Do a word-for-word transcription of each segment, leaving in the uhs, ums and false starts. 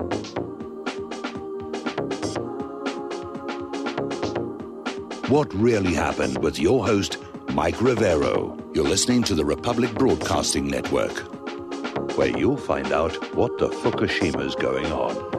What Really Happened with your host, Mike Rivero. You're listening to the Republic Broadcasting Network, where you'll find out what the Fukushima's going on.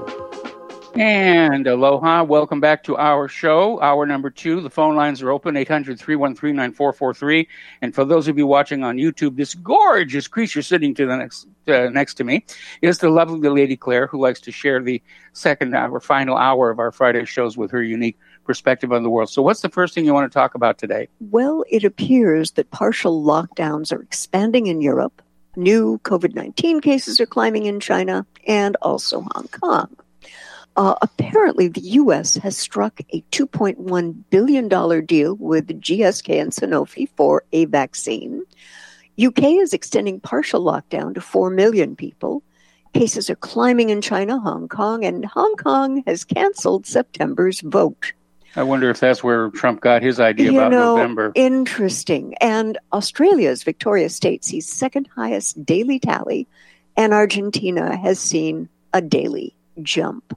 And aloha, welcome back to our show, hour number two. The phone lines are open, eight hundred, three one three, nine four four three. And for those of you watching on YouTube, this gorgeous creature sitting to the next uh, next to me is the lovely Lady Claire, who likes to share the second hour, final hour of our Friday shows with her unique perspective on the world. So what's the first thing you want to talk about today? Well, it appears that partial lockdowns are expanding in Europe. New COVID nineteen cases are climbing in China and also Hong Kong. Uh, apparently, the U S has struck a two point one billion dollars deal with G S K and Sanofi for a vaccine. U K is extending partial lockdown to four million people. Cases are climbing in China, Hong Kong, and Hong Kong has canceled September's vote. I wonder if that's where Trump got his idea you about know, November. Interesting. And Australia's Victoria State sees second highest daily tally, and Argentina has seen a daily jump.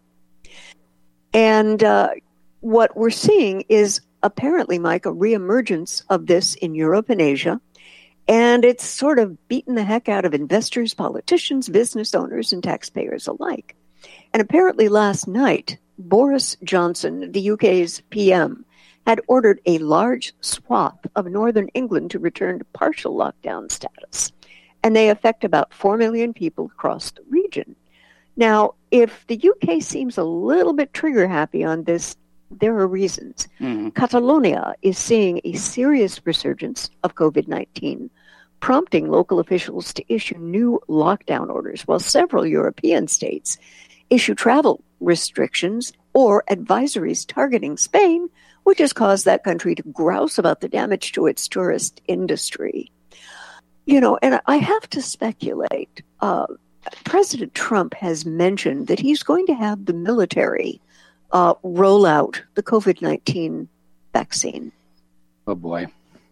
And uh, what we're seeing is apparently, Mike, a reemergence of this in Europe and Asia. And it's sort of beaten the heck out of investors, politicians, business owners, and taxpayers alike. And apparently last night, Boris Johnson, the U K's P M, had ordered a large swath of northern England to return to partial lockdown status. And they affect about four million people across the region. Now, if the U K seems a little bit trigger-happy on this, there are reasons. Mm. Catalonia is seeing a serious resurgence of COVID nineteen, prompting local officials to issue new lockdown orders, while several European states issue travel restrictions or advisories targeting Spain, which has caused that country to grouse about the damage to its tourist industry. You know, and I have to speculate, uh, President Trump has mentioned that he's going to have the military uh, roll out the COVID nineteen vaccine. Oh, boy.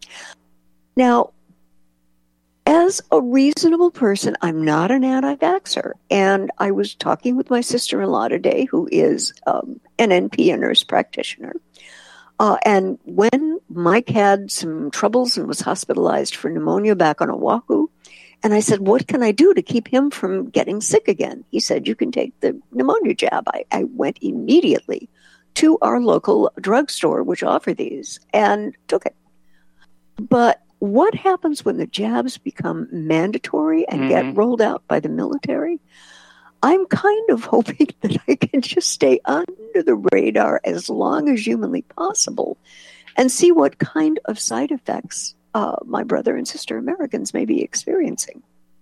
Now, as a reasonable person, I'm not an anti-vaxxer. And I was talking with my sister-in-law today, who is um, an N P, a nurse practitioner. Uh, and when Mike had some troubles and was hospitalized for pneumonia back on Oahu, and I said, what can I do to keep him from getting sick again? He said, you can take the pneumonia jab. I, I went immediately to our local drugstore, which offered these, and took it. But what happens when the jabs become mandatory and mm-hmm. get rolled out by the military? I'm kind of hoping that I can just stay under the radar as long as humanly possible and see what kind of side effects Uh, my brother and sister Americans may be experiencing.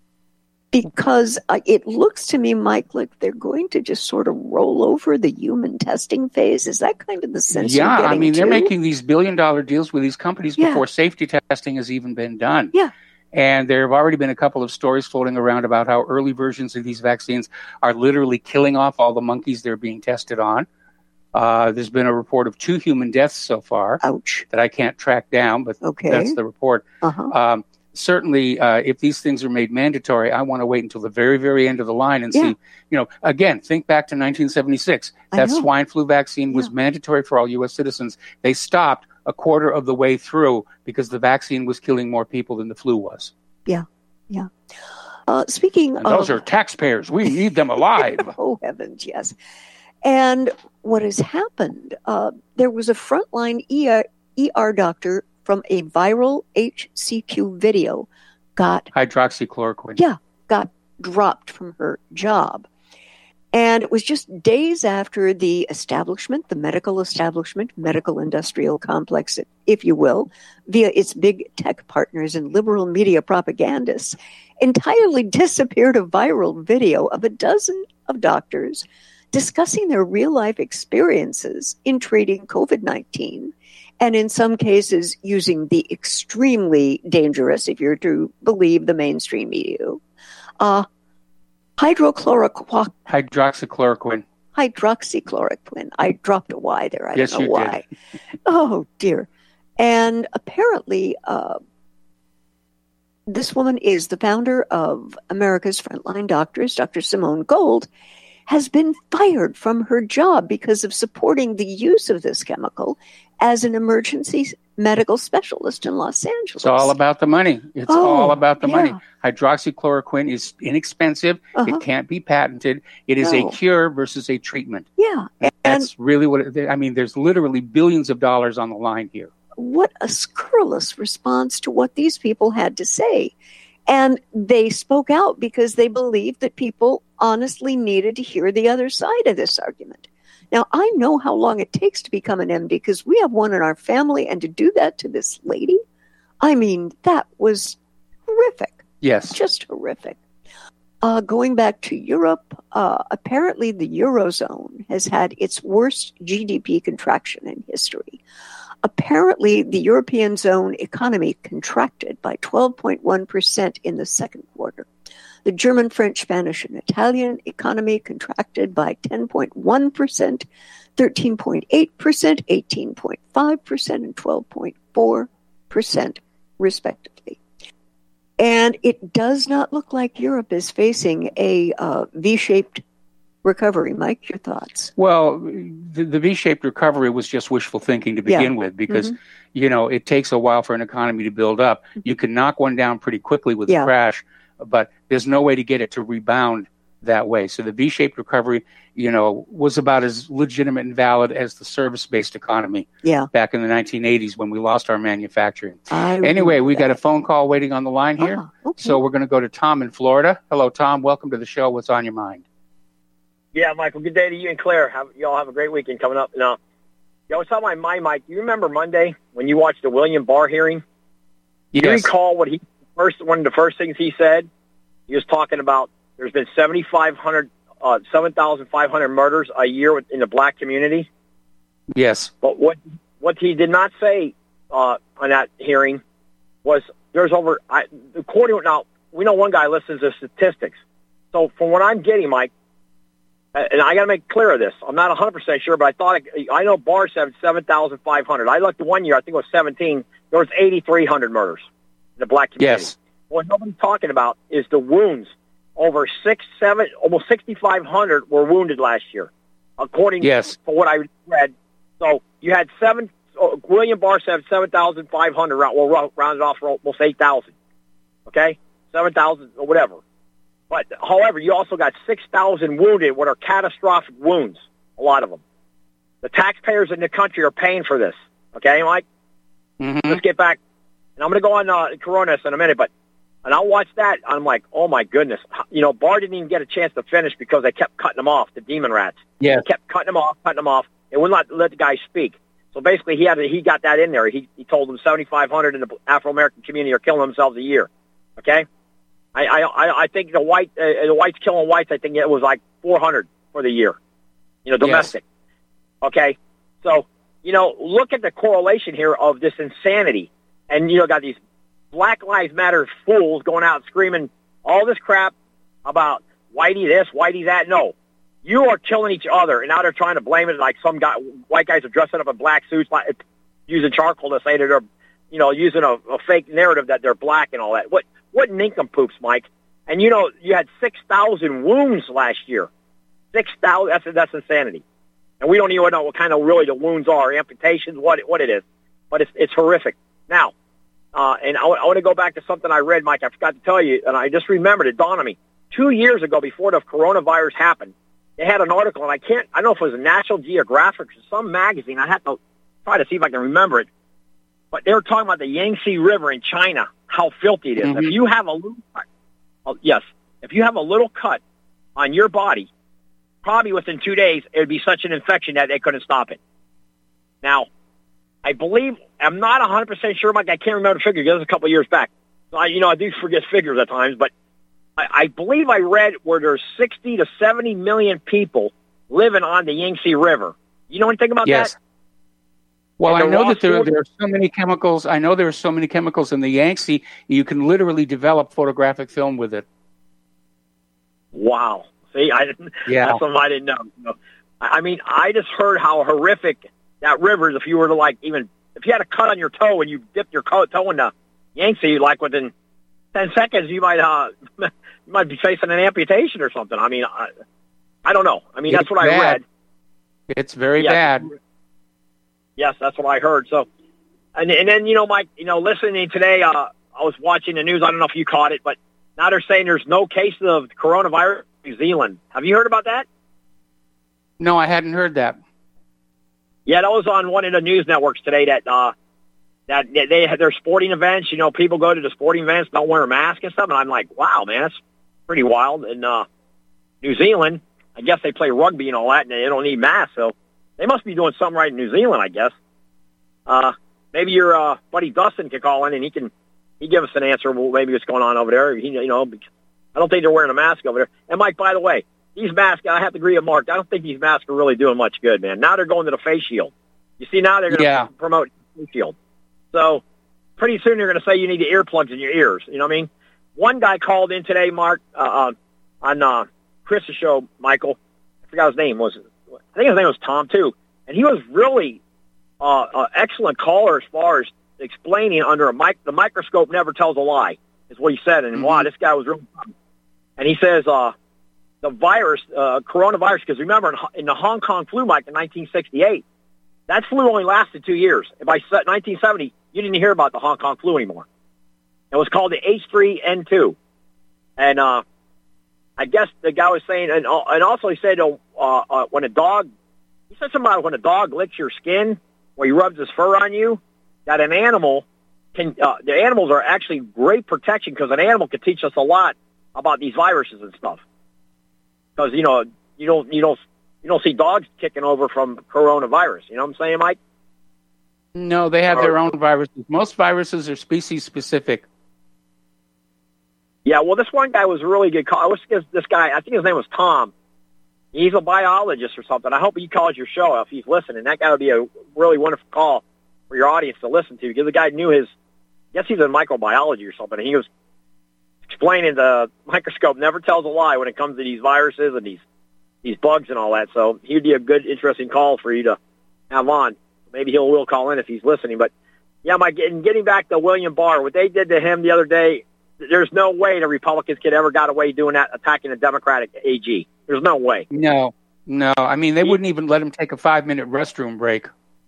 Because uh, it looks to me, Mike, like they're going to just sort of roll over the human testing phase. Is that kind of the sense yeah, you're getting I mean, they're to? making these billion-dollar deals with these companies yeah. before safety testing has even been done. Yeah. And there have already been a couple of stories floating around about how early versions of these vaccines are literally killing off all the monkeys they're being tested on. Uh, there's been a report of two human deaths so far. Ouch. That I can't track down, but okay. that's the report. Uh-huh. Um, certainly, uh, if these things are made mandatory, I want to wait until the very, very end of the line and yeah. see, you know, again, think back to nineteen seventy-six. That swine flu vaccine was yeah. mandatory for all U S citizens. They stopped a quarter of the way through because the vaccine was killing more people than the flu was. Yeah, yeah. Uh, speaking and of... Those are taxpayers. We need them alive. Oh, heavens, yes. And what has happened, uh, there was a frontline E R, E R doctor from a viral H C Q video got... Hydroxychloroquine. Yeah, got dropped from her job. And it was just days after the establishment, the medical establishment, medical industrial complex, if you will, via its big tech partners and liberal media propagandists, entirely disappeared a viral video of a dozen of doctors discussing their real-life experiences in treating COVID nineteen, and in some cases using the extremely dangerous, if you're to believe the mainstream media, uh, hydrochloroquine. Hydroxychloroquine. Hydroxychloroquine. I dropped a Y there. I yes, don't know you why. Did. Oh, dear. And apparently, uh, this woman is the founder of America's Frontline Doctors, Doctor Simone Gold, has been fired from her job because of supporting the use of this chemical as an emergency medical specialist in Los Angeles. It's all about the money. It's Oh, all about the yeah. money. Hydroxychloroquine is inexpensive. Uh-huh. It can't be patented. It is No. a cure versus a treatment. Yeah. And That's really what it, I mean, there's literally billions of dollars on the line here. what a scurrilous response to what these people had to say. And they spoke out because they believed that people honestly needed to hear the other side of this argument. Now, I know how long it takes to become an M D because we have one in our family, and to do that to this lady, I mean, that was horrific. Yes. Just horrific. Uh, going back to Europe, uh, apparently the Eurozone has had its worst G D P contraction in history. Apparently, the European zone economy contracted by twelve point one percent in the second quarter. The German, French, Spanish, and Italian economy contracted by ten point one percent, thirteen point eight percent, eighteen point five percent, and twelve point four percent, respectively. And it does not look like Europe is facing a uh, V-shaped recovery. Mike, your thoughts? Well, the, the V-shaped recovery was just wishful thinking to begin Yeah. with because, Mhm. you know, it takes a while for an economy to build up. You can knock one down pretty quickly with Yeah. a crash, but there's no way to get it to rebound that way. So the V-shaped recovery, you know, was about as legitimate and valid as the service-based economy Yeah. back in the nineteen eighties when we lost our manufacturing. I Anyway, remember we got a that. phone call waiting on the line here. Ah, okay. So we're going to go to Tom in Florida. Hello, Tom. Welcome to the show. What's on your mind? Yeah, Michael, good day to you and Claire. Have, you all have a great weekend coming up. No, you know, what's on my mind, Mike? Do you remember Monday when you watched the William Barr hearing? Do you Yes. recall what he first one of the first things he said? He was talking about there's been seventy-five hundred, uh, seven thousand five hundred murders a year in the black community. Yes. But what what he did not say uh, on that hearing was there's over. I, according now, we know one guy listens to statistics. So from what I'm getting, Mike, and I got to make clear of this, I'm not one hundred percent sure, but I thought it, I know Barr said seven thousand five hundred. I looked one year, I think it was seventeen. There was eighty-three hundred murders in the black community. Yes. What nobody's talking about is the wounds. Over six, seven, almost sixty-five hundred were wounded last year, according Yes. to what I read. So you had seven. Uh, William Barr said seven thousand five hundred. We'll round it off for almost eight thousand. Okay, seven thousand or whatever. But however, you also got six thousand wounded, what are catastrophic wounds. A lot of them. The taxpayers in the country are paying for this. Okay, Mike. Mm-hmm. Let's get back. And I'm going to go on uh, Coronas in a minute, but and I'll watch that. I'm like, oh my goodness. You know, Barr didn't even get a chance to finish because they kept cutting him off, the demon rats. Yes. They kept cutting him off, cutting him off. They would not let the guy speak. So basically, he had to, he got that in there. He he told them seventy-five hundred in the Afro American community are killing themselves a year. Okay, I I I think the white uh, the whites killing whites. I think it was like four hundred for the year. You know, domestic. Yes. Okay, so you know, look at the correlation here of this insanity, and you know, got these Black Lives Matter fools going out screaming all this crap about whitey this, whitey that. No, you are killing each other, and now they're trying to blame it like some guy, white guys are dressing up in black suits, like, using charcoal to say that they're, you know, using a, a fake narrative that they're black and all that. What what nincompoops, Mike? And you know, you had six thousand wounds last year. Six thousand. That's that's insanity. And we don't even know what kind of really the wounds are, amputations, what what it is. But it's it's horrific. Now. Uh, and I, w- I want to go back to something I read, Mike. I forgot to tell you, and I just remembered it dawned on me. Two years ago, before the coronavirus happened, they had an article, and I can't, I don't know if it was a National Geographic or some magazine. I have to try to see if I can remember it. But they were talking about the Yangtze River in China, how filthy it is. Mm-hmm. If you have a little cut, oh, yes, if you have a little cut on your body, probably within two days, it would be such an infection that they couldn't stop it. Now, I believe, I'm not one hundred percent sure, Mike. I can't remember the figure. This was a couple of years back. So I, you know, I do forget figures at times, but I, I believe I read where there's sixty to seventy million people living on the Yangtze River. You know anything about Yes. that? Well, And I the know raw that there, food- there are so many chemicals. I know there are so many chemicals in the Yangtze, you can literally develop photographic film with it. Wow. See, I didn't, Yeah. that's something I didn't know. You know. I I mean, I just heard how horrific that river is. If you were to, like, even, if you had a cut on your toe and you dipped your co- toe in the Yangtze, like within ten seconds, you might, uh, you might be facing an amputation or something. I mean, I, I don't know. I mean, It's that's what bad. I read. It's very Yes. bad. Yes, that's what I heard. So, and, and then, you know, Mike, you know, listening today, uh, I was watching the news. I don't know if you caught it, but now they're saying there's no cases of coronavirus in New Zealand. Have you heard about that? No, I hadn't heard that. Yeah, that was on one of the news networks today that, uh, that they had their sporting events. You know, people go to the sporting events, don't wear a mask and stuff. And I'm like, wow, man, that's pretty wild. In uh, New Zealand, I guess they play rugby and all that, and they don't need masks. So they must be doing something right in New Zealand, I guess. Uh, maybe your uh, buddy Dustin can call in and he can he give us an answer. Well, maybe what's going on over there. He, you know, I don't think they're wearing a mask over there. And Mike, by the way, these masks, I have to agree with Mark. I don't think these masks are really doing much good, man. Now they're going to the face shield. You see, now they're going to Yeah. promote face shield. So pretty soon they're going to say you need the earplugs in your ears. You know what I mean? One guy called in today, Mark, uh, uh, on uh, Chris's show, Michael. I forgot his name. Was I think his name was Tom, too. And he was really uh, uh, excellent caller as far as explaining under a mic. The microscope never tells a lie, is what he said. And, mm-hmm. wow, this guy was really fun. And he says uh, the virus, uh, coronavirus, because remember, in, in the Hong Kong flu, Mike, in nineteen sixty-eight, that flu only lasted two years. And by nineteen seventy, you didn't hear about the Hong Kong flu anymore. It was called the H three N two. And uh, I guess the guy was saying, and, and also he said uh, uh, when a dog, he said something about when a dog licks your skin, or he rubs his fur on you, that an animal can, uh, the animals are actually great protection because an animal can teach us a lot about these viruses and stuff. Because, you know, you don't, you don't, you don't see dogs kicking over from coronavirus. You know what I'm saying, Mike? No, they have their own viruses. Most viruses are species specific. Yeah, well, this one guy was a really good call. I wish this, this guy, I think his name was Tom. He's a biologist or something. I hope he calls your show if he's listening. That guy would be a really wonderful call for your audience to listen to because the guy knew his, I guess he's in microbiology or something. And he was explaining the microscope never tells a lie when it comes to these viruses and these these bugs and all that. So he would be a good, interesting call for you to have on. Maybe he'll will call in if he's listening. But, yeah, Mike, getting, getting back to William Barr, what they did to him the other day, there's no way the Republicans could ever got away doing that, attacking a Democratic A G. There's no way. No, no. I mean, they wouldn't even let him take a five-minute restroom break.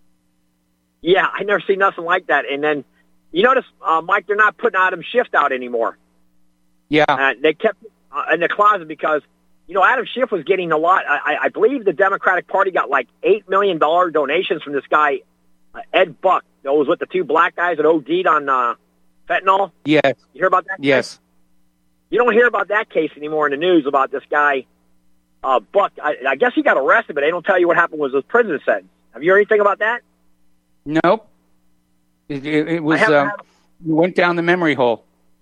Yeah, I never seen nothing like that. And then, you notice, uh, Mike, they're not putting Adam Schiff out anymore. Yeah. Uh, they kept uh, in the closet because, you know, Adam Schiff was getting a lot. I, I believe the Democratic Party got like eight million dollars donations from this guy, uh, Ed Buck, that was with the two black guys that OD'd on uh, fentanyl. Yes. You hear about that? Yes. Case? You don't hear about that case anymore in the news about this guy, uh, Buck. I, I guess he got arrested, but they don't tell you what happened with his prison sentence. Have you heard anything about that? Nope. It, it, it was, I uh, went down the memory hole.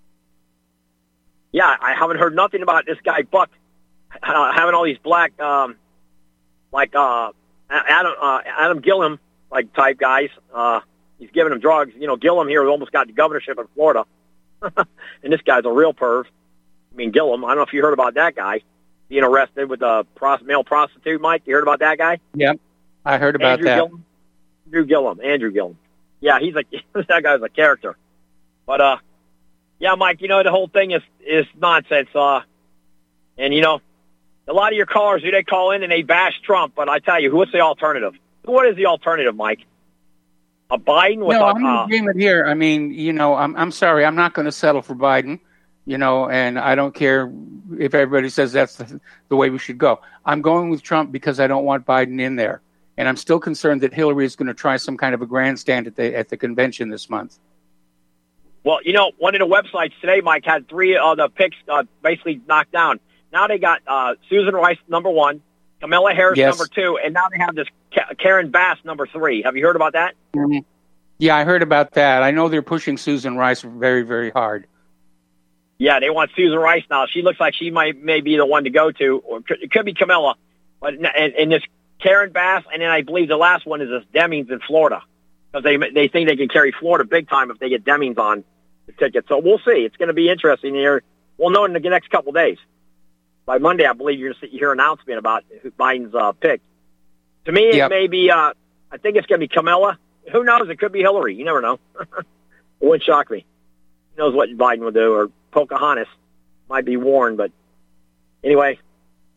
Yeah, I haven't heard nothing about this guy, Buck, uh, having all these black, um, like uh, Adam uh, Adam Gillum, like type guys. Uh, he's giving them drugs. You know, Gillum here almost got the governorship in Florida. And this guy's a real perv. I mean, Gillum, I don't know if you heard about that guy being arrested with a pros- male prostitute, Mike. You heard about that guy? Yep, I heard about Andrew that. Gillum? Andrew Gillum. Andrew Gillum. Yeah, he's a, that guy's a character. But, uh, yeah, Mike, you know, the whole thing is, is nonsense. Uh, and, you know, a lot of your callers, they call in and they bash Trump. But I tell you, what's the alternative? What is the alternative, Mike? A Biden with no, a... I'm in uh, agreement here. I mean, you know, I'm I'm sorry. I'm not going to settle for Biden, you know, and I don't care if everybody says that's the, the way we should go. I'm going with Trump because I don't want Biden in there. And I'm still concerned that Hillary is going to try some kind of a grandstand at the at the convention this month. Well, you know, one of the websites today, Mike, had three of the picks uh, basically knocked down. Now they got uh, Susan Rice, number one, Kamala Harris, Yes. number two, and now they have this Ka- Karen Bass, number three. Have you heard about that? Mm-hmm. Yeah, I heard about that. I know they're pushing Susan Rice very, very hard. Yeah, they want Susan Rice now. She looks like she might may be the one to go to, or it could be Kamala. But and, and this Karen Bass, and then I believe the last one is this Demings in Florida, because they they think they can carry Florida big time if they get Demings on the ticket. So we'll see. It's going to be interesting here. We'll know in the next couple of days. By Monday, I believe you're going to hear an announcement about Biden's uh, pick. To me, Yep. it may be. Uh, I think it's going to be Kamala. Who knows? It could be Hillary. You never know. It wouldn't shock me. Who knows what Biden would do, or Pocahontas might be warned. But anyway,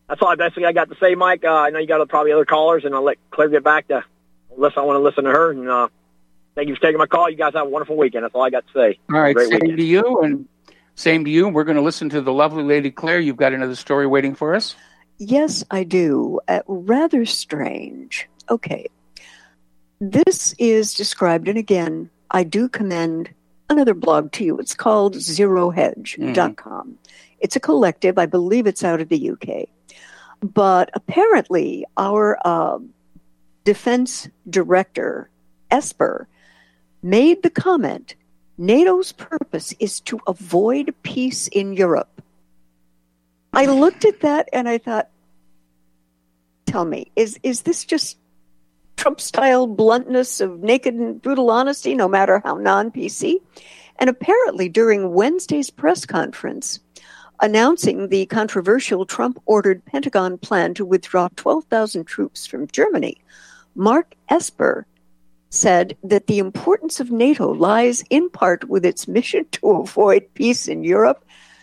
that's all. That's what I got to say, Mike. Uh, I know you got probably other callers, and I'll let Claire get back to listen. I want to listen to her, and uh, thank you for taking my call. You guys have a wonderful weekend. That's all I got to say. All right, Great same weekend. to you, and same to you. We're going to listen to the lovely lady Claire. You've got another story waiting for us? Yes, I do. Uh, rather strange. Okay. This is described, and again, I do commend another blog to you. It's called zero hedge dot com. Mm-hmm. It's a collective. I believe it's out of the U K. But apparently, our uh, defense director, Esper, made the comment, NATO's purpose is to avoid peace in Europe. I looked at that and I thought, tell me, is, is this just Trump-style bluntness of naked and brutal honesty, no matter how non-P C? And apparently during Wednesday's press conference, announcing the controversial Trump-ordered Pentagon plan to withdraw twelve thousand troops from Germany, Mark Esper said that the importance of NATO lies in part with its mission to avoid peace in Europe.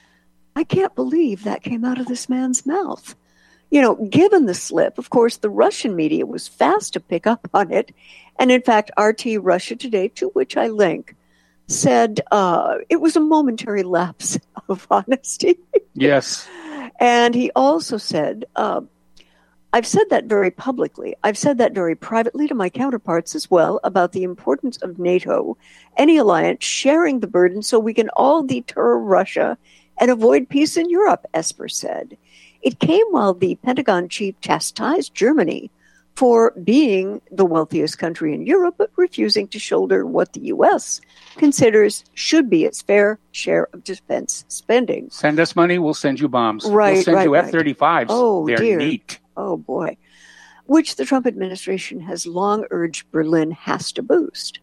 I can't believe that came out of this man's mouth. You know, given the slip, of course, the Russian media was fast to pick up on it. And in fact, R T Russia Today, to which I link, said uh, it was a momentary lapse of honesty. Yes. And he also said, uh, I've said that very publicly. I've said that very privately to my counterparts as well about the importance of NATO, any alliance sharing the burden so we can all deter Russia and avoid peace in Europe, Esper said. It came while the Pentagon chief chastised Germany for being the wealthiest country in Europe, but refusing to shoulder what the U S considers should be its fair share of defense spending. Send us money, we'll send you bombs. Right, we'll send right, you right. F thirty-fives. Oh, They're dear. neat. Oh, boy. Which the Trump administration has long urged Berlin has to boost.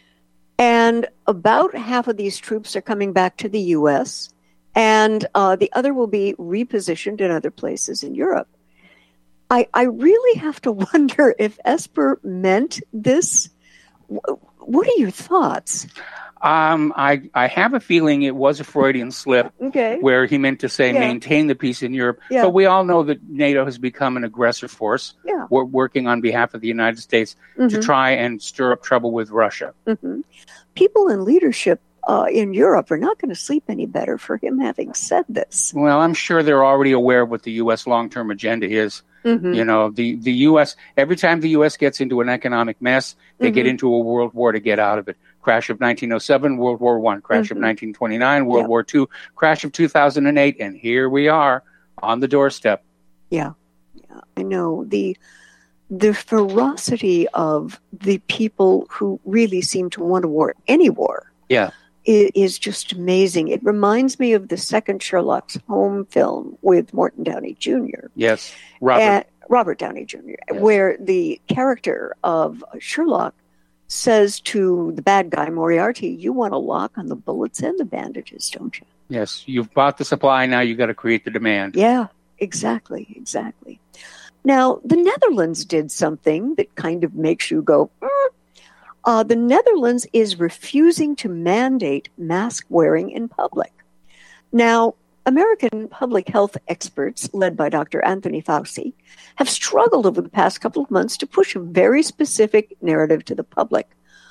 And about half of these troops are coming back to the U S, and uh, the other will be repositioned in other places in Europe. I, I really have to wonder if Esper meant this. What are your thoughts? Um, I, I have a feeling it was a Freudian slip Okay. where he meant to say Yeah. maintain the peace in Europe. Yeah. But we all know that NATO has become an aggressive force. Yeah. We're working on behalf of the United States Mm-hmm. to try and stir up trouble with Russia. Mm-hmm. People in leadership uh, in Europe are not going to sleep any better for him having said this. Well, I'm sure they're already aware of what the U S long-term agenda is. Mm-hmm. You know, the, the U S, every time the U S gets into an economic mess, they Mm-hmm. get into a world war to get out of it. Crash of nineteen oh seven, World War One. Crash Mm-hmm. of nineteen twenty-nine, World Yeah. War Two. Crash of two thousand eight. And here we are on the doorstep. Yeah, yeah, I know. The the ferocity of the people who really seem to want to war, any war, Yeah. is, is just amazing. It reminds me of the second Sherlock Holmes film with Morton Downey Junior Yes. Robert. And, Robert Downey Junior, Yes. where the character of Sherlock says to the bad guy, Moriarty, you want a lock on the bullets and the bandages, don't you? Yes. You've bought the supply. Now you've got to create the demand. Yeah, exactly, exactly. Now, the Netherlands did something that kind of makes you go, mm. uh, the Netherlands is refusing to mandate mask wearing in public. Now, American public health experts, led by Doctor Anthony Fauci, have struggled over the past couple of months to push a very specific narrative to the public,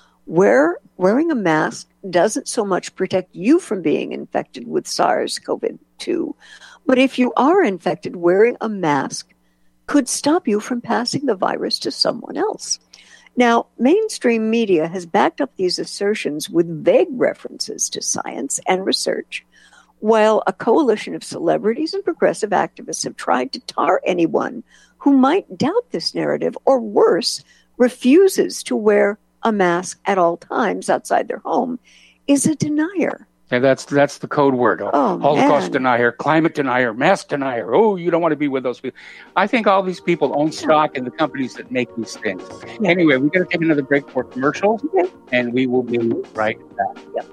where wearing a mask doesn't so much protect you from being infected with SARS-C o V two, but if you are infected, wearing a mask could stop you from passing the virus to someone else. Now, mainstream media has backed up these assertions with vague references to science and research, while a coalition of celebrities and progressive activists have tried to tar anyone who might doubt this narrative, or worse, refuses to wear a mask at all times outside their home, is a denier. And that's that's the code word. Oh, Holocaust man. denier, climate denier, mask denier. Oh, you don't want to be with those people. I think all these people own stock in the companies that make these things. Yeah. Anyway, we're going to take another break for commercials, Okay. and we will be right back. Yep.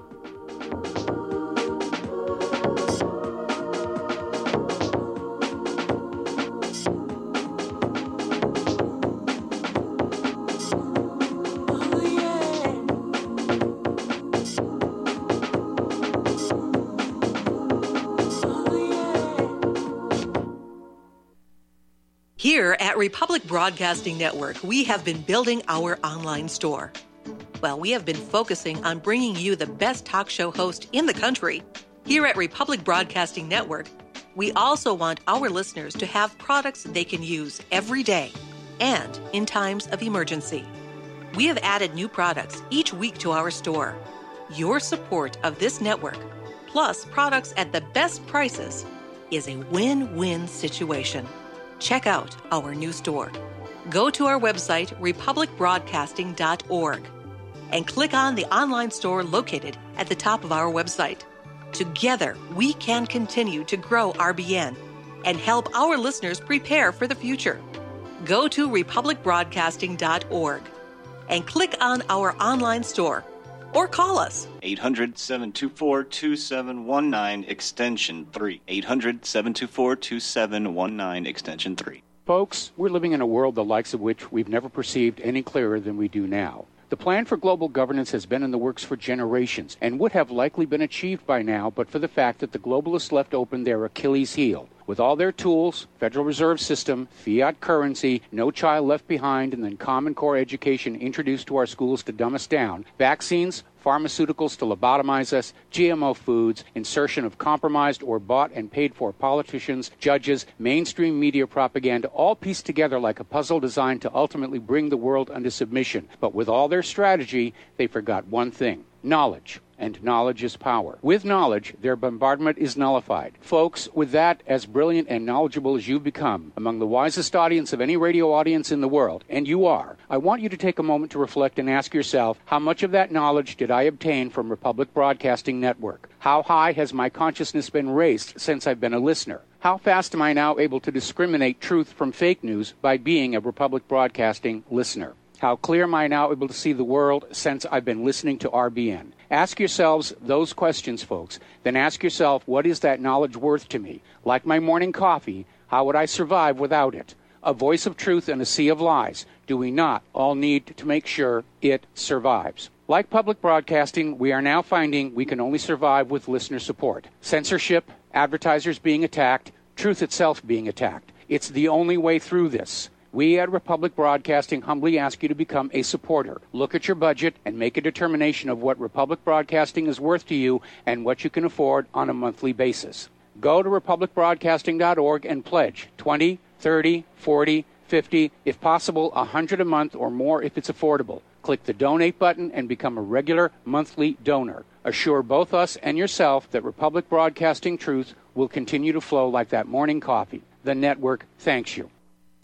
Here at Republic Broadcasting Network, we have been building our online store. Well, we have been focusing on bringing you the best talk show host in the country. Here at Republic Broadcasting Network, we also want our listeners to have products they can use every day and in times of emergency. We have added new products each week to our store. Your support of this network, plus products at the best prices, is a win-win situation. Check out our new store. Go to our website, republic broadcasting dot org, and click on the online store located at the top of our website. Together, we can continue to grow R B N and help our listeners prepare for the future. Go to republic broadcasting dot org and click on our online store or call us. eight hundred, seven two four, two seven one nine, extension three. eight hundred, seven two four, two seven one nine, extension three. Folks, we're living in a world the likes of which we've never perceived any clearer than we do now. The plan for global governance has been in the works for generations and would have likely been achieved by now but for the fact that the globalists left open their Achilles heel. With all their tools, Federal Reserve System, fiat currency, no child left behind, and then Common Core education introduced to our schools to dumb us down, vaccines, pharmaceuticals to lobotomize us, G M O foods, insertion of compromised or bought and paid for politicians, judges, mainstream media propaganda, all pieced together like a puzzle designed to ultimately bring the world under submission. But with all their strategy, they forgot one thing: knowledge. And knowledge is power. With knowledge, their bombardment is nullified. Folks, with that, as brilliant and knowledgeable as you've become, among the wisest audience of any radio audience in the world, and you are, I want you to take a moment to reflect and ask yourself, how much of that knowledge did I obtain from Republic Broadcasting Network? How high has my consciousness been raised since I've been a listener? How fast am I now able to discriminate truth from fake news by being a Republic Broadcasting listener? How clear am I now able to see the world since I've been listening to R B N? Ask yourselves those questions, folks. Then ask yourself, what is that knowledge worth to me? Like my morning coffee, how would I survive without it? A voice of truth in a sea of lies. Do we not all need to make sure it survives? Like public broadcasting, we are now finding we can only survive with listener support. Censorship, advertisers being attacked, truth itself being attacked. It's the only way through this. We at Republic Broadcasting humbly ask you to become a supporter. Look at your budget and make a determination of what Republic Broadcasting is worth to you and what you can afford on a monthly basis. Go to republic broadcasting dot org and pledge twenty, thirty, forty, fifty, if possible one hundred a month or more if it's affordable. Click the donate button and become a regular monthly donor. Assure both us and yourself that Republic Broadcasting truth will continue to flow like that morning coffee. The network thanks you.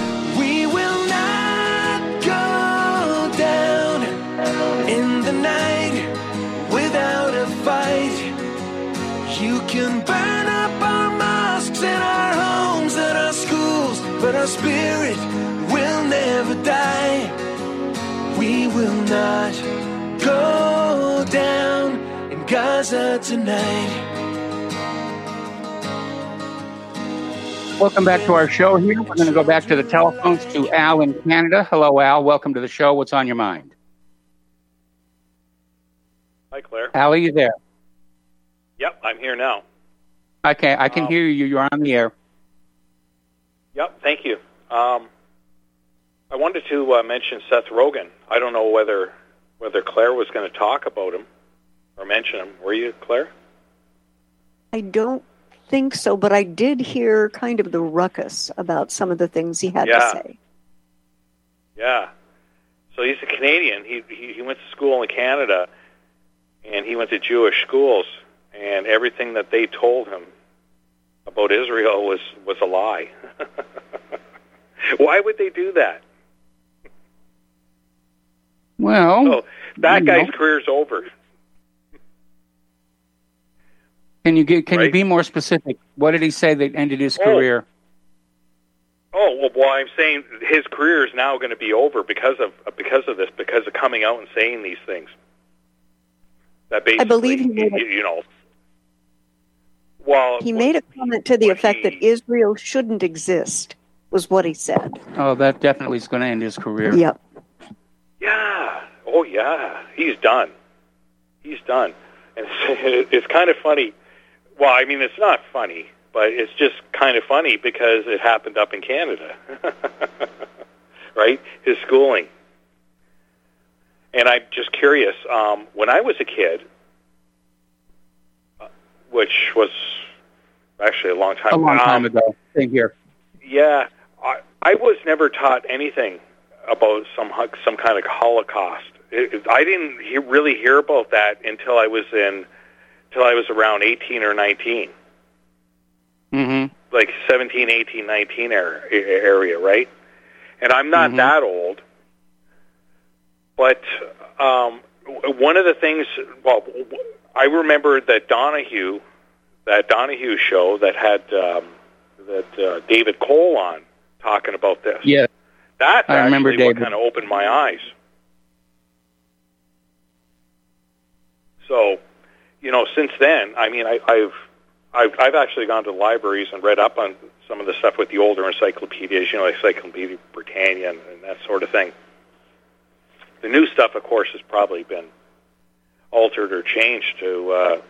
We will not go down in the night without a fight. You can burn up our mosques and our homes and our schools, but our spirit will never die. We will not go down in Gaza tonight. Welcome back to our show here. We're going to go back to the telephones to Al in Canada. Hello, Al. Welcome to the show. What's on your mind? Hi, Claire. Al, are you there? Yep, I'm here now. Okay, I can um, hear you. You're on the air. Yep, thank you. Um, I wanted to uh, mention Seth Rogen. I don't know whether whether Claire was going to talk about him or mention him. Were you, Claire? I don't think so, but I did hear kind of the ruckus about some of the things he had yeah. to say. Yeah. So he's a Canadian. He, he he went to school in Canada, and he went to Jewish schools, and everything that they told him about Israel was, was a lie. Why would they do that? Well, so that guy's know. career's over. Can you get? Can right? you be more specific? What did he say that ended his oh. career? Oh well, well, I'm saying his career is now going to be over because of because of this, because of coming out and saying these things. That basically, I believe he made you, you know. Well, he made a comment to the effect he, that Israel shouldn't exist, was what he said. Oh, that definitely is going to end his career. Yep. Yeah. Oh, yeah. He's done. He's done. And it's, it's kind of funny. Well, I mean, it's not funny, but it's just kind of funny because it happened up in Canada, right? His schooling. And I'm just curious, um, when I was a kid, which was actually a long time ago. A long time um, ago. Same here. Yeah, I, I was never taught anything about some some kind of Holocaust. It, it, I didn't he, really hear about that until I was in, until I was around eighteen or nineteen. Mm-hmm. Like seventeen, eighteen, nineteen area, area, right? And I'm not mm-hmm. that old. But um, one of the things, well, I remember that Donahue, that Donahue show that had um, that uh, David Cole on talking about this. Yeah, that's I remember actually what David. kind of opened my eyes. So, you know, since then, I mean, I, I've, I've I've actually gone to libraries and read up on some of the stuff with the older encyclopedias, you know, like Encyclopedia Britannia and, and that sort of thing. The new stuff, of course, has probably been altered or changed to, uh,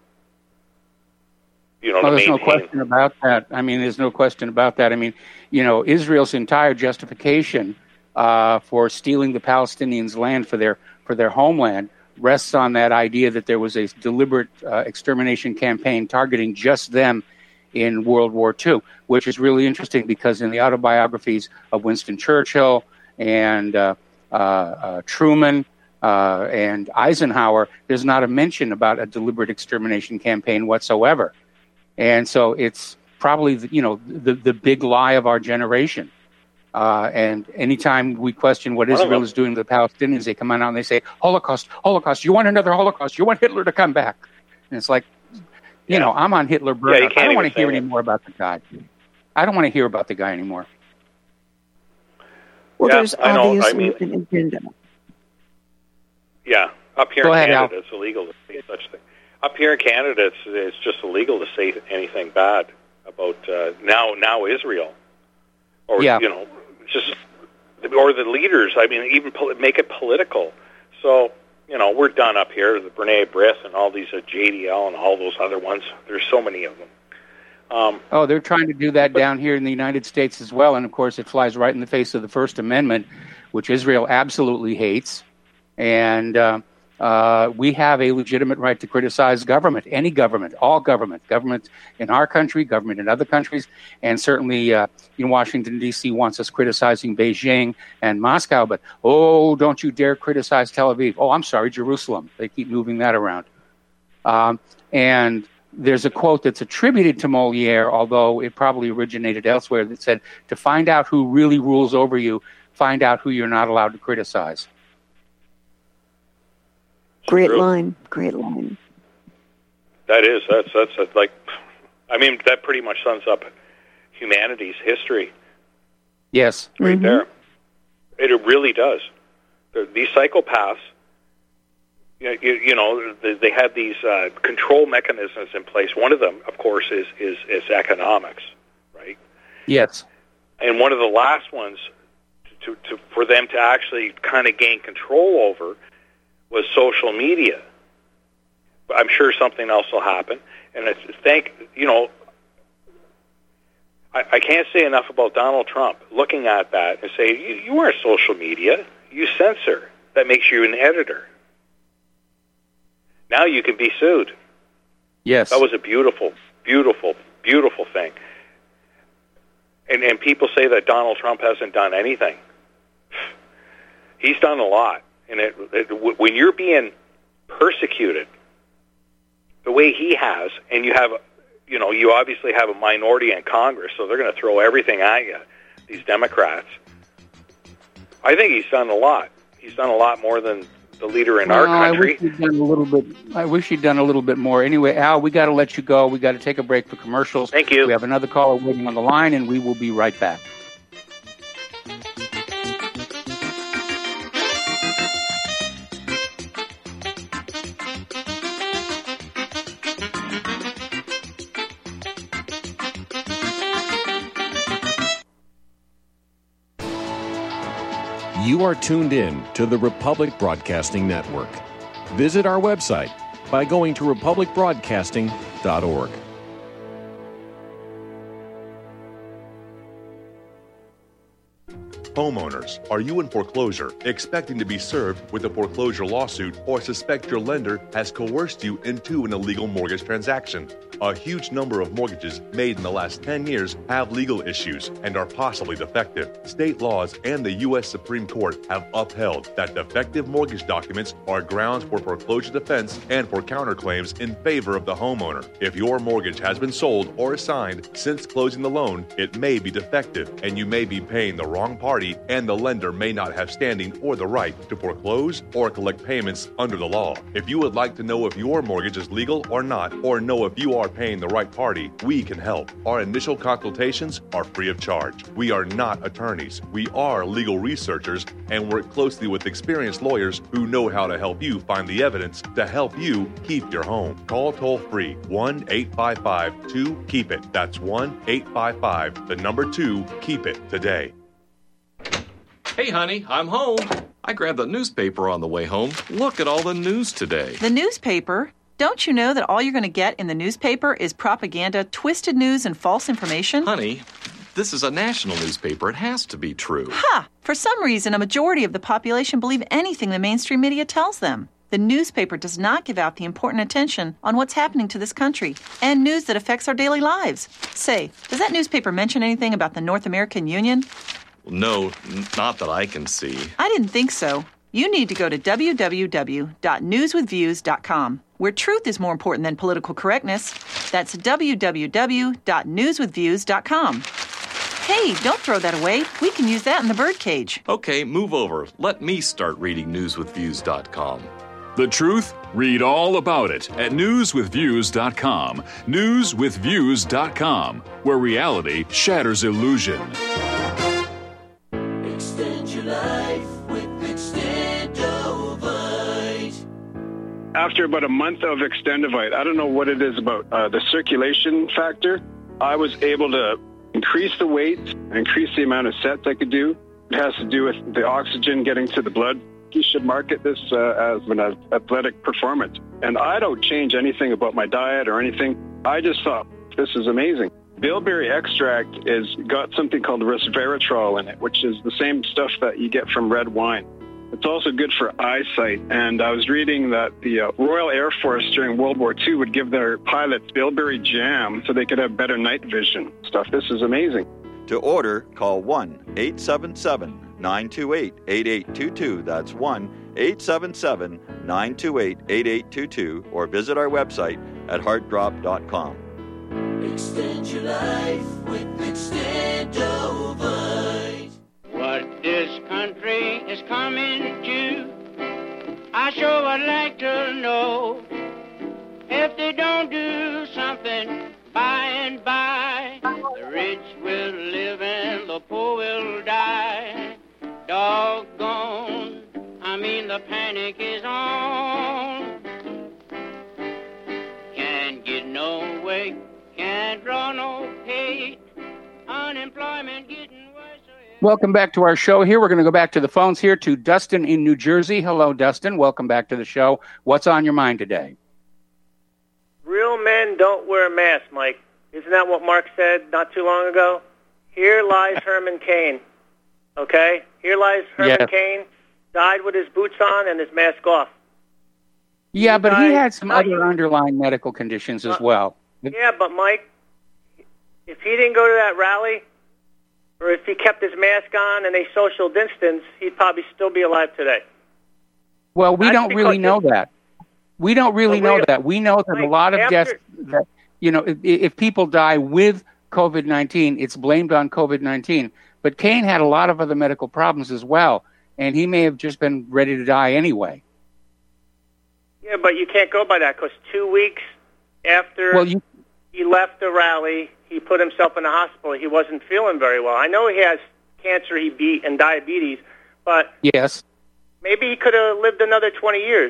you know, well, to there's no maintain. question about that. I mean, there's no question about that. I mean, you know, Israel's entire justification uh, for stealing the Palestinians' land for their for their homeland rests on that idea that there was a deliberate uh, extermination campaign targeting just them in World War Two, which is really interesting because in the autobiographies of Winston Churchill and uh, uh, uh, Truman uh, and Eisenhower, there's not a mention about a deliberate extermination campaign whatsoever. And so it's probably, the, you know, the, the big lie of our generation. Uh, and anytime we question what Israel is doing to the Palestinians, they come out and they say, Holocaust, Holocaust, you want another Holocaust, you want Hitler to come back. And it's like, you yeah. know, I'm on Hitler burnout. Yeah, I don't want to hear it. any more about the guy. I don't want to hear about the guy anymore. Well, yeah, there's I know. obviously I mean, an agenda. Yeah, up here Go in ahead, Canada, Al. it's illegal to say such thing. Up here in Canada, it's it's just illegal to say anything bad about uh, now now Israel, or Yeah. you know, just or the leaders. I mean, even pol- make it political. So you know, we're done up here. The Brene Brown and all these uh, J D L and all those other ones. There's so many of them. Um, Oh, they're trying to do that down here in the United States as well. And, of course, it flies right in the face of the First Amendment, which Israel absolutely hates. And uh, uh, we have a legitimate right to criticize government, any government, all government, government in our country, government in other countries. And certainly uh, in Washington, D C wants us criticizing Beijing and Moscow. But, oh, don't you dare criticize Tel Aviv. Oh, I'm sorry, Jerusalem. They keep moving that around. Um, and... There's a quote that's attributed to Molière, although it probably originated elsewhere, that said, to find out who really rules over you, find out who you're not allowed to criticize. Great true. line. Great line. That is that's that's, that's like, I mean, that pretty much sums up humanity's history Yes. right Mhm. there. It really does. These psychopaths. You, you, you know, they had these uh, control mechanisms in place. One of them, of course, is, is, is economics, right? Yes. And one of the last ones to, to, for them to actually kind of gain control over was social media. But I'm sure something else will happen. And it's, thank, you know, I, I can't say enough about Donald Trump looking at that and saying, you, you aren't social media, you censor. That makes you an editor. Now you can be sued. Yes. That was a beautiful, beautiful, beautiful thing. And and people say that Donald Trump hasn't done anything. He's done a lot. And it, it, when you're being persecuted the way he has, and you have, you know, you obviously have a minority in Congress, so they're going to throw everything at you, these Democrats. I think he's done a lot. He's done a lot more than the leader in well, our country. I wish he'd done a little bit. I wish he'd done a little bit more. Anyway, Al, we got to let you go. We got to take a break for commercials. Thank you. We have another caller waiting on the line, and we will be right back. You are tuned in to the Republic Broadcasting Network. Visit our website by going to republic broadcasting dot org. Homeowners, are you in foreclosure, expecting to be served with a foreclosure lawsuit, or suspect your lender has coerced you into an illegal mortgage transaction? A huge number of mortgages made in the last ten years have legal issues and are possibly defective. State laws and the U S Supreme Court have upheld that defective mortgage documents are grounds for foreclosure defense and for counterclaims in favor of the homeowner. If your mortgage has been sold or assigned since closing the loan, it may be defective and you may be paying the wrong party, and the lender may not have standing or the right to foreclose or collect payments under the law. If you would like to know if your mortgage is legal or not, or know if you are paying the right party, we can help. Our initial consultations are free of charge. We are not attorneys. We are legal researchers and work closely with experienced lawyers who know how to help you find the evidence to help you keep your home. Call toll free one eight five five two keep it. That's one eight five five, the number two, keep it today. Hey, honey, I'm home. I grabbed the newspaper on the way home. Look at all the news today. The newspaper? Don't you know that all you're going to get in the newspaper is propaganda, twisted news, and false information? Honey, this is a national newspaper. It has to be true. Ha! For some reason, a majority of the population believe anything the mainstream media tells them. The newspaper does not give out the important attention on what's happening to this country and news that affects our daily lives. Say, does that newspaper mention anything about the North American Union? No, n- not that I can see. I didn't think so. You need to go to w w w dot news with views dot com, where truth is more important than political correctness. That's w w w dot news with views dot com. Hey, don't throw that away. We can use that in the birdcage. Okay, move over. Let me start reading news with views dot com. The truth? Read all about it at news with views dot com. news with views dot com, where reality shatters illusion. Extend your life with Extendovite. After about a month of Extendovite, I don't know what it is about uh, the circulation factor, I was able to increase the weight, increase the amount of sets I could do. It has to do with the oxygen getting to the blood. You should market this uh, as an athletic performance. And I don't change anything about my diet or anything. I just thought, this is amazing. Bilberry extract is got something called resveratrol in it, which is the same stuff that you get from red wine. It's also good for eyesight. And I was reading that the uh, Royal Air Force during World War Two would give their pilots bilberry jam so they could have better night vision stuff. This is amazing. To order, call one eight seven seven, nine two eight, eight eight two two. That's one eight seven seven, nine two eight, eight eight two two, or visit our website at heart drop dot com. Extend your life with Extendovite. What this country is coming to, I sure would like to know. If they don't do something by and by, the rich will live and the poor will die. Doggone, I mean the panic is on. Can't get no way, can't draw no pay, unemployment getting worse. Welcome back to our show here. We're going to go back to the phones here to Dustin in New Jersey. Hello, Dustin. Welcome back to the show. What's on your mind today? Real men don't wear masks, Mike. Isn't that what Mark said not too long ago? Here lies Herman Cain. Okay? Here lies Herman Yeah. Cain, died with his boots on and his mask off. Yeah, but he died- had some other underlying medical conditions as Uh, well. Yeah, but Mike, if he didn't go to that rally, or if he kept his mask on and they social distance, he'd probably still be alive today. Well, we That's don't really because know that. We don't really Well, know we- that. We know that a lot of after- deaths, that, you know, if, if people die with COVID nineteen, it's blamed on COVID nineteen. But Cain had a lot of other medical problems as well, and he may have just been ready to die anyway. Yeah, but you can't go by that because two weeks after Well, you, he left the rally, he put himself in the hospital. He wasn't feeling very well. I know he has cancer he beat and diabetes, but yes. maybe he could have lived another twenty years.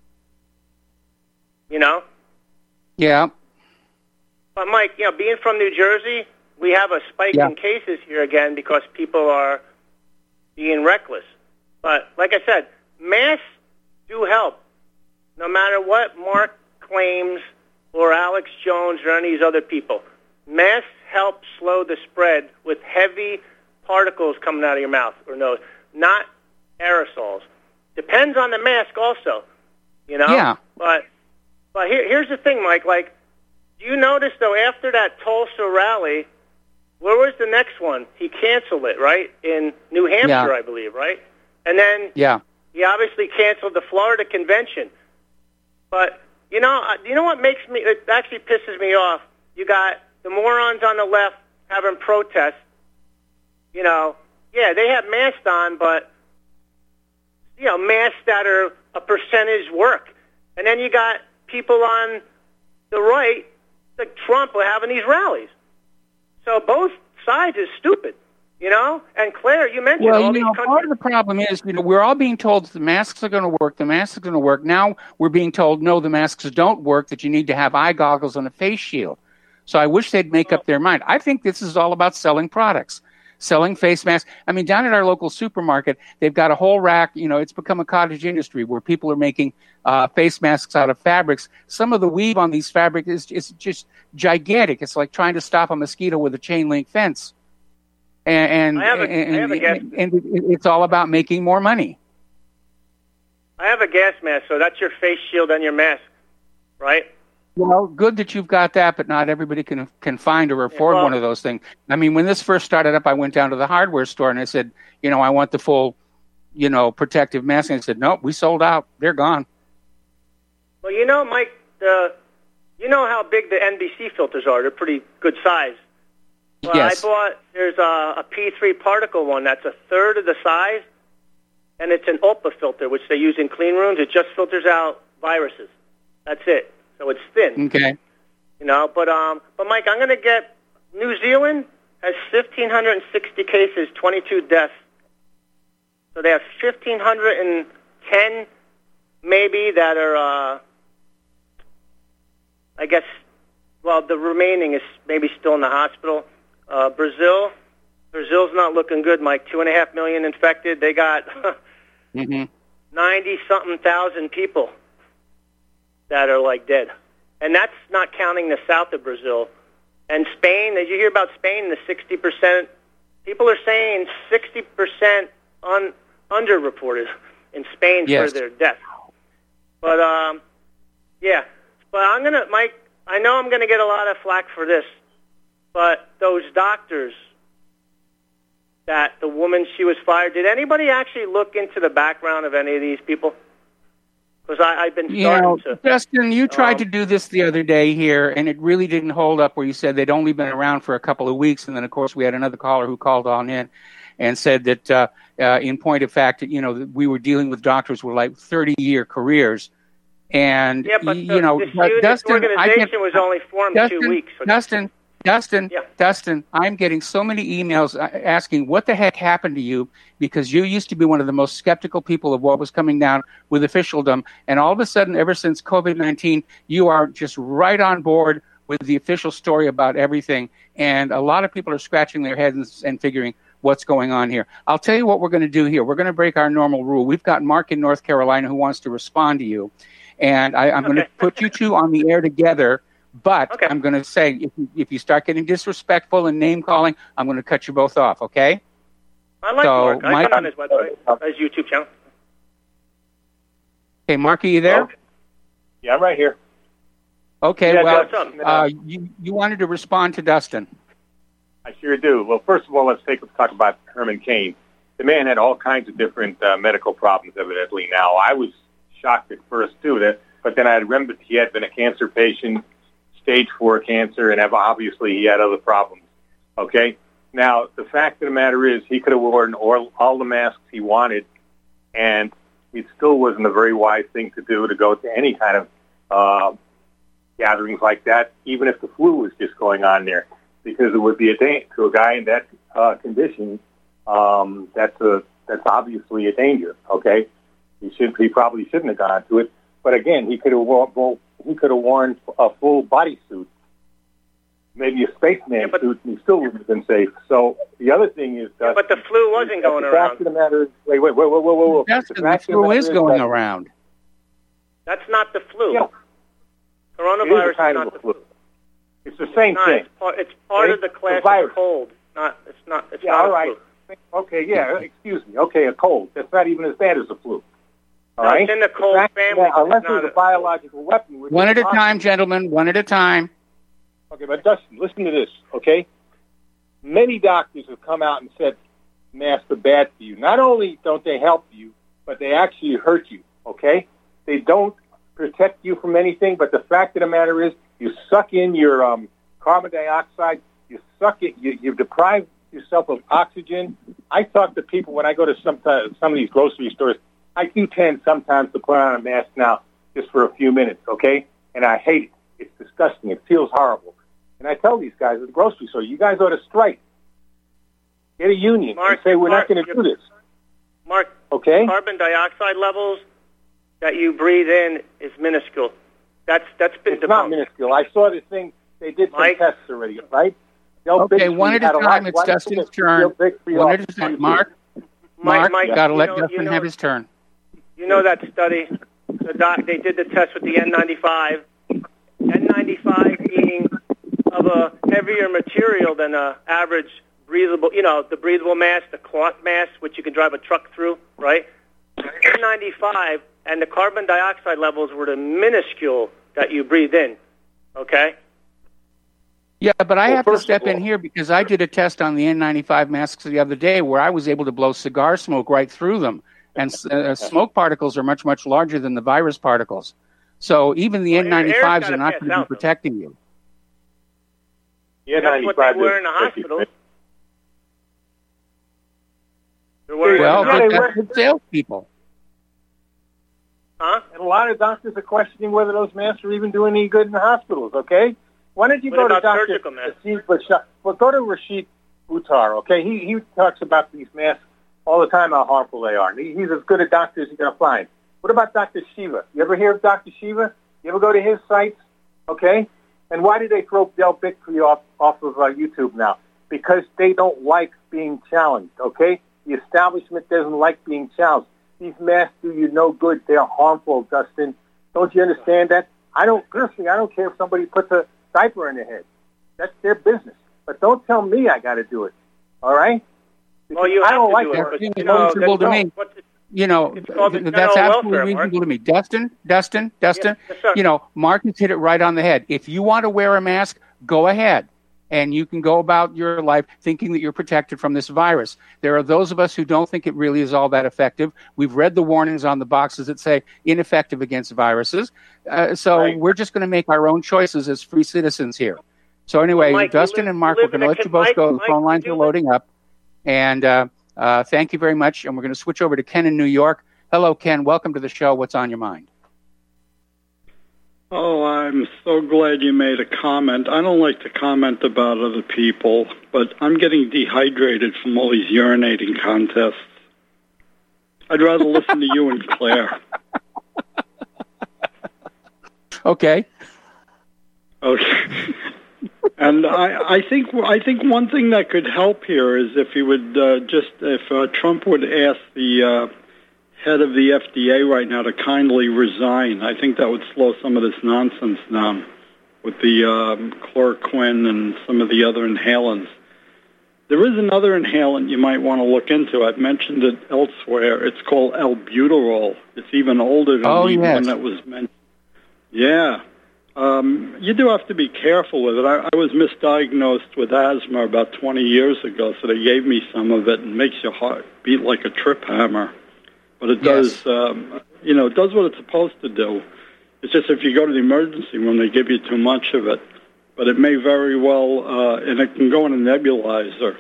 You know? Yeah. But, Mike, you know, being from New Jersey, we have a spike Yeah. in cases here again because people are being reckless. But, like I said, masks do help. No matter what Mark claims or Alex Jones or any of these other people, masks help slow the spread with heavy particles coming out of your mouth or nose, not aerosols. Depends on the mask also, you know? Yeah. But but here, here's the thing, Mike. Like, do you notice, though, after that Tulsa rally, where was the next one? He canceled it, right? In New Hampshire, Yeah. I believe, right? And then Yeah. he obviously canceled the Florida convention. But, you know, uh, you know what makes me, it actually pisses me off? You got the morons on the left having protests. You know, yeah, they have masks on, but, you know, masks that are a percentage work. And then you got people on the right, like Trump, are having these rallies. So both sides is stupid, you know? And Claire, you mentioned Well, all you these know, countries. part of the problem is, you know, we're all being told that the masks are going to work, the masks are going to work. Now we're being told, no, the masks don't work, that you need to have eye goggles and a face shield. So I wish they'd make up their mind. I think this is all about selling products, selling face masks. I mean, down at our local supermarket, they've got a whole rack. You know, it's become a cottage industry where people are making uh, face masks out of fabrics. Some of the weave on these fabrics is, is just gigantic. It's like trying to stop a mosquito with a chain link fence. And, and, I have a- and, I have a guess. and, and it's all about making more money. I have a gas mask, so that's your face shield and your mask, right? Well, good that you've got that, but not everybody can can find or afford well- one of those things. I mean, when this first started up, I went down to the hardware store and I said, you know, I want the full, you know, protective mask. And they said, nope, we sold out. They're gone. Well, you know, Mike, the, you know how big the N B C filters are. They're pretty good size. Well, Yes. I bought, there's a, a P three particle one that's a third of the size, and it's an ULPA filter, which they use in clean rooms. It just filters out viruses. That's it. So it's thin. Okay. You know, but um, but Mike, I'm going to get, New Zealand has one thousand five hundred sixty cases, twenty-two deaths. So they have one thousand five hundred ten maybe that are, uh, I guess, well, the remaining is maybe still in the hospital. Uh, Brazil, Brazil's not looking good, Mike. Two and a half million infected. They got Mm-hmm. ninety-something thousand people that are, like, dead. And that's not counting the south of Brazil. And Spain, did you hear about Spain, the sixty percent? People are saying sixty percent un, underreported in Spain Yes. for their deaths. But, um, yeah. But I'm going to, Mike, I know I'm going to get a lot of flack for this, but those doctors that the woman, she was fired, did anybody actually look into the background of any of these people? Because I've been You starting know, to... Justin, you tried um, to do this the other day here, and it really didn't hold up where you said they'd only been around for a couple of weeks. And then, of course, we had another caller who called on in and said that, uh, uh, in point of fact, you know, that we were dealing with doctors with like thirty-year careers. And, Yeah, but y- the, you know, this, but this Dustin, I organization get, was only formed Dustin, two weeks. So Dustin, Dustin, Dustin, I'm getting so many emails uh, asking what the heck happened to you, because you used to be one of the most skeptical people of what was coming down with officialdom. And all of a sudden, ever since COVID nineteen, you are just right on board with the official story about everything. And a lot of people are scratching their heads and, and figuring what's going on here. I'll tell you what we're going to do here. We're going to break our normal rule. We've got Mark in North Carolina who wants to respond to you. And I, I'm going to put you two on the air together. But I'm going to say, if you, if you start getting disrespectful and name calling, I'm going to cut you both off. Okay? I like so Mark. I Mike- come on his website, his YouTube channel. Okay, Mark, are you there? Yeah, I'm right here. Okay. Yeah, well, Dustin, uh, you you wanted to respond to Dustin. I sure do. Well, first of all, let's take talk about Herman Cain. The man had all kinds of different uh, medical problems, evidently. Now, I was shocked at first, too, that, but then I remembered he had been a cancer patient, stage four cancer, and have, obviously he had other problems. Okay? Now, the fact of the matter is he could have worn all, all the masks he wanted, and it still wasn't a very wise thing to do to go to any kind of uh, gatherings like that, even if the flu was just going on there, because it would be a danger to a guy in that uh, condition. Um, that's a that's obviously a danger. Okay, he should he probably shouldn't have gone to it. But again, he could have worn he could have worn a full body suit, maybe a spaceman yeah, suit, and he still would have been safe. So the other thing is, Yeah, but the flu wasn't going the around. fact of the matter is, wait, wait, wait, wait, wait, wait, wait. That's The the, fact of the flu matter is going that- around. That's not the flu. Yeah. Coronavirus It is a kind is not of a the flu. flu. It's the same It's not. thing. It's part, it's part Okay? of the class The virus. of cold. Not. It's not. It's Yeah, not all a right. flu. Okay, yeah, excuse me. Okay, a cold. That's not even as bad as a flu. All No, right? it's in the cold fact, family, yeah, but unless it's it was not a biological weapon. we're One at a just time, talking- gentlemen. One at a time. Okay, but Dustin, listen to this, okay? Many doctors have come out and said masks are bad for you. Not only don't they help you, but they actually hurt you, okay? They don't protect you from anything, but the fact of the matter is you suck in your um, carbon dioxide, you suck it, you, you deprive yourself of oxygen. I talk to people when I go to some, uh, some of these grocery stores. I do tend sometimes to put on a mask now just for a few minutes, okay? And I hate it. It's disgusting. It feels horrible. And I tell these guys at the grocery store, you guys ought to strike. Get a union Mark, and say we're Mark, not going to do this. Mark, okay? Carbon dioxide levels that you breathe in is minuscule. That's that's been It's not minuscule. I saw this thing. They did some Mike? tests already, right? Del Okay, Bixby one at a had lot- time. It's why don't you Dustin's get turn. Del Bixby One off at a time. YouTube? Mark, Mike, Mark, Mike, got to you let know- Dustin you know- have his turn. You know that study? The doc, they did the test with the N ninety-five. N ninety-five being of a heavier material than a average breathable, you know, the breathable mask, the cloth mask, which you can drive a truck through, right? N ninety-five and the carbon dioxide levels were the minuscule that you breathe in, okay? Yeah, but I Well, have to first step of in all- here because I did a test on the N ninety-five masks the other day where I was able to blow cigar smoke right through them. And uh, smoke particles are much, much larger than the virus particles. So even the N ninety-fives gotta are not pass going to be out, though. protecting you. Yeah, That's what they wear in the hospitals. They're wearing Well, them in but the that's hospitals. the salespeople. Huh? And a lot of doctors are questioning whether those masks are even doing any good in the hospitals, okay? Why don't you What go about to Doctor surgical masks? Rashid Bashar? Well, go to Rashid Buttar, okay? He he talks about these masks all the time, how harmful they are. He, he's as good a doctor as you're going to find. What about Doctor Shiva? You ever hear of Doctor Shiva? You ever go to his sites? Okay? And why did they throw Del Bixby off, off of uh, YouTube now? Because they don't like being challenged, okay? The establishment doesn't like being challenged. These masks do you no good. They're harmful, Dustin. Don't you understand that? I don't, personally, I don't care if somebody puts a diaper in their head. That's their business. But don't tell me I got to do it, all right? Well, you I have don't to like do that. it, but, you It's know, reasonable to that's- me. what's it- You know, It's called the th- general that's absolutely welfare, Mark. reasonable to me. Dustin, Dustin, Dustin, Yes, sir. you know, Mark has hit it right on the head. If you want to wear a mask, go ahead. And you can go about your life thinking that you're protected from this virus. There are those of us who don't think it really is all that effective. We've read the warnings on the boxes that say ineffective against viruses. Uh, so Right. we're just going to make our own choices as free citizens here. So anyway, Mike, you Dustin live- and Mark, you we're live going in to a let you con- both Mike- go. The Mike, phone lines you are live- loading up. And uh, uh, thank you very much. And we're going to switch over to Ken in New York. Hello, Ken. Welcome to the show. What's on your mind? Oh, I'm so glad you made a comment. I don't like to comment about other people, but I'm getting dehydrated from all these urinating contests. I'd rather listen to you and Claire. Okay. Okay. And I, I think I think one thing that could help here is if he would uh, just if uh, Trump would ask the uh, head of the F D A right now to kindly resign. I think that would slow some of this nonsense down with the um, chloroquine and some of the other inhalants. There is another inhalant you might want to look into. I've mentioned it elsewhere. It's called albuterol. It's even older than Oh, the yes. one that was mentioned. Yeah. Um, you do have to be careful with it. I, I was misdiagnosed with asthma about twenty years ago, so they gave me some of it, and it makes your heart beat like a trip hammer. But it does, um, you know, it does what it's supposed to do. It's just if you go to the emergency room, they give you too much of it. But it may very well, uh, and it can go in a nebulizer.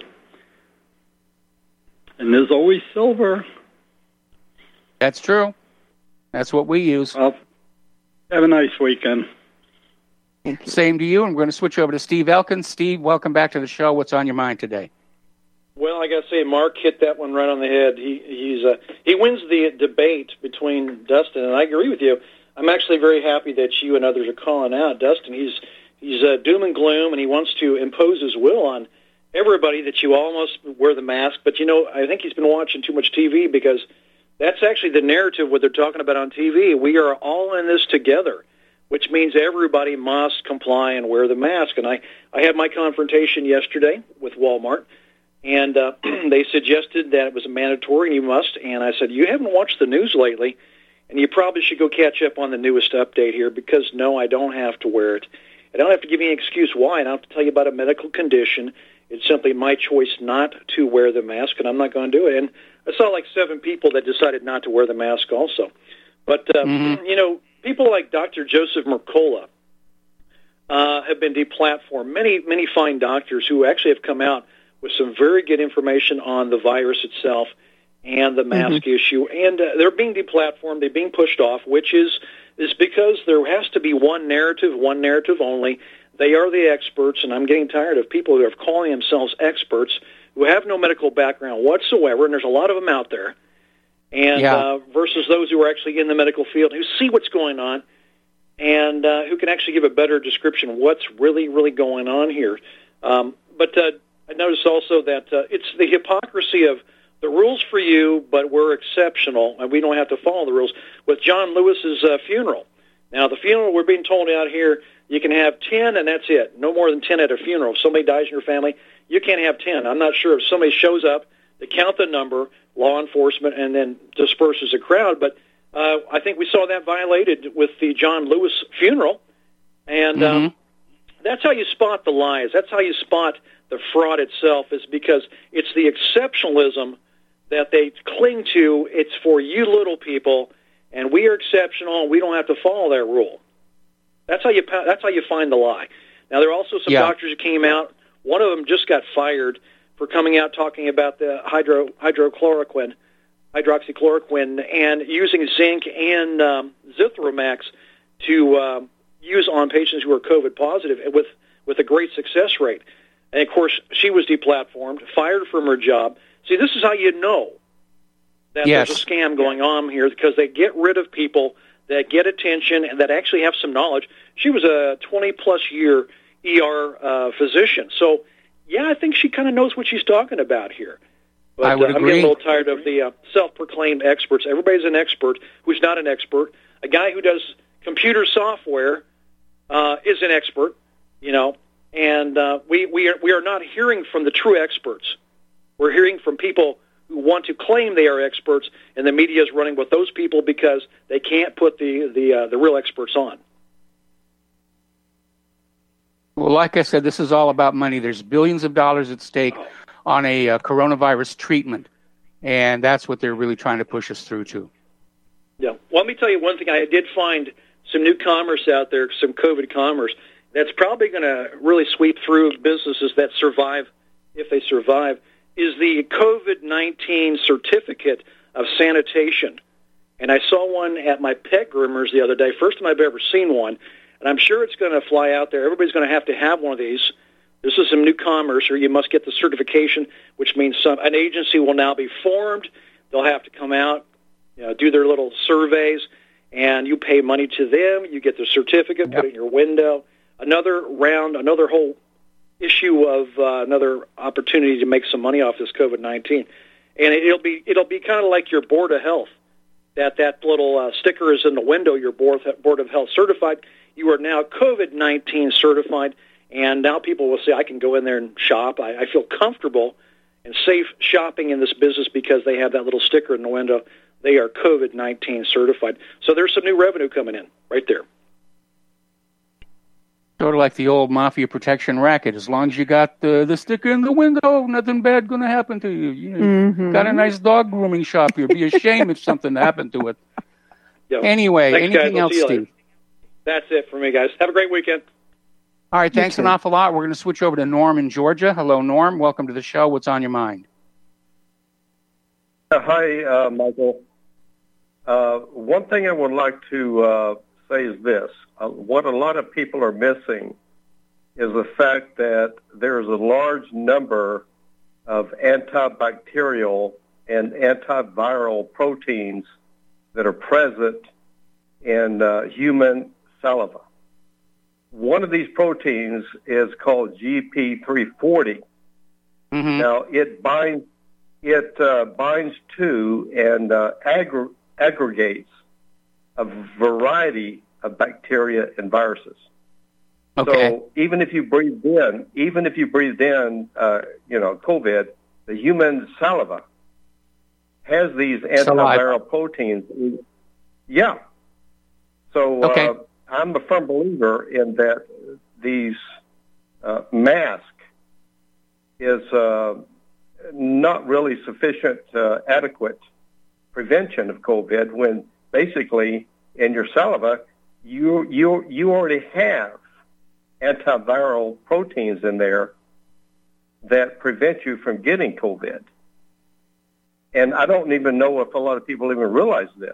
And there's always silver. That's true. That's what we use. Well, have a nice weekend. Same to you. And we're going to switch over to Steve Elkins. Steve, welcome back to the show. What's on your mind today? Well, I got to say, Mark hit that one right on the head. He he's uh, he wins the debate between Dustin, and I agree with you. I'm actually very happy that you and others are calling out Dustin. He's he's uh, doom and gloom, and he wants to impose his will on everybody that you almost wear the mask. But you know, I think he's been watching too much T V, because that's actually the narrative what they're talking about on T V. We are all in this together, which means everybody must comply and wear the mask. And I I had my confrontation yesterday with Walmart. And uh, they suggested that it was mandatory and you must. And I said, you haven't watched the news lately, and you probably should go catch up on the newest update here because, no, I don't have to wear it. I don't have to give you any excuse why. I don't have to tell you about a medical condition. It's simply my choice not to wear the mask, and I'm not going to do it. And I saw like seven people that decided not to wear the mask also. But, uh, mm-hmm. you know, people like Doctor Joseph Mercola uh, have been deplatformed. Many, many fine doctors who actually have come out with some very good information on the virus itself and the mask mm-hmm. issue. And uh, they're being deplatformed. They're being pushed off, which is, is because there has to be one narrative, one narrative only. They are the experts, and I'm getting tired of people who are calling themselves experts who have no medical background whatsoever, and there's a lot of them out there, and yeah. uh, versus those who are actually in the medical field, who see what's going on, and uh, who can actually give a better description of what's really, really going on here. Um, but uh, I noticed also that uh, it's the hypocrisy of the rules for you, but we're exceptional, and we don't have to follow the rules. With John Lewis's uh, funeral. Now, the funeral, we're being told out here, you can have ten, and that's it. No more than ten at a funeral. If somebody dies in your family, you can't have ten. I'm not sure if somebody shows up to count the number, law enforcement, and then disperses a crowd, but uh, I think we saw that violated with the John Lewis funeral, and mm-hmm. um, that's how you spot the lies. That's how you spot the fraud itself, is because it's the exceptionalism that they cling to. It's for you little people, and we are exceptional, and we don't have to follow that rule. That's how you that's how you find the lie. Now, there are also some yeah. doctors who came out. One of them just got fired for coming out talking about the hydro, hydrochloroquine, hydroxychloroquine, and using zinc and um, Zithromax to um, use on patients who are COVID positive with, with a great success rate. And, of course, she was deplatformed, fired from her job. See, this is how you know that yes. there's a scam going on here, because they get rid of people that get attention and that actually have some knowledge. She was a twenty-plus year E R uh, physician. So, yeah, I think she kind of knows what she's talking about here. But I would uh, I'm agree. getting a little tired of the uh, self-proclaimed experts. Everybody's an expert who's not an expert. A guy who does computer software uh, is an expert, you know, and uh, we, we, are, we are not hearing from the true experts. We're hearing from people who want to claim they are experts, and the media is running with those people because they can't put the the uh, the real experts on. Well, like I said, this is all about money. There's billions of dollars at stake on a uh, coronavirus treatment, and that's what they're really trying to push us through to. Yeah. Well, let me tell you one thing. I did find some new commerce out there, some COVID commerce, that's probably going to really sweep through businesses that survive, if they survive, is the COVID nineteen certificate of sanitation. And I saw one at my pet groomers the other day. First time I've ever seen one. And I'm sure it's going to fly out there. Everybody's going to have to have one of these. This is some new commerce, or you must get the certification, which means some an agency will now be formed. They'll have to come out, you know, do their little surveys, and you pay money to them. You get the certificate, yep. put it in your window. Another round, another whole issue of uh, another opportunity to make some money off this COVID nineteen. And it'll be it'll be kind of like your Board of Health. That that little uh, sticker is in the window, your Board Board of Health certified. You are now COVID nineteen certified, and now people will say, I can go in there and shop. I, I feel comfortable and safe shopping in this business because they have that little sticker in the window. They are COVID nineteen certified. So there's some new revenue coming in right there. Sort of like the old mafia protection racket. As long as you got the, the sticker in the window, nothing bad going to happen to you. You know, mm-hmm. got a nice dog grooming shop here. It'd be a shame if something happened to it. Yep. Anyway, thanks, anything guys. else, Steve? That's it for me, guys. Have a great weekend. All right, thanks an awful lot. We're going to switch over to Norm in Georgia. Hello, Norm. Welcome to the show. What's on your mind? Uh, hi, uh, Michael. Uh, one thing I would like to uh, say is this. Uh, what a lot of people are missing is the fact that there is a large number of antibacterial and antiviral proteins that are present in uh, human saliva. One of these proteins is called G P three forty. Mm-hmm. Now, it binds it uh, binds to and uh, aggr- aggregates a variety of bacteria and viruses. Okay. So even if you breathed in, even if you breathed in, uh, you know, COVID, the human saliva has these antiviral proteins. Yeah. So okay. uh, I'm a firm believer in that these uh, mask is uh, not really sufficient, uh, adequate prevention of COVID when basically in your saliva you you you already have antiviral proteins in there that prevent you from getting COVID. And I don't even know if a lot of people even realize this.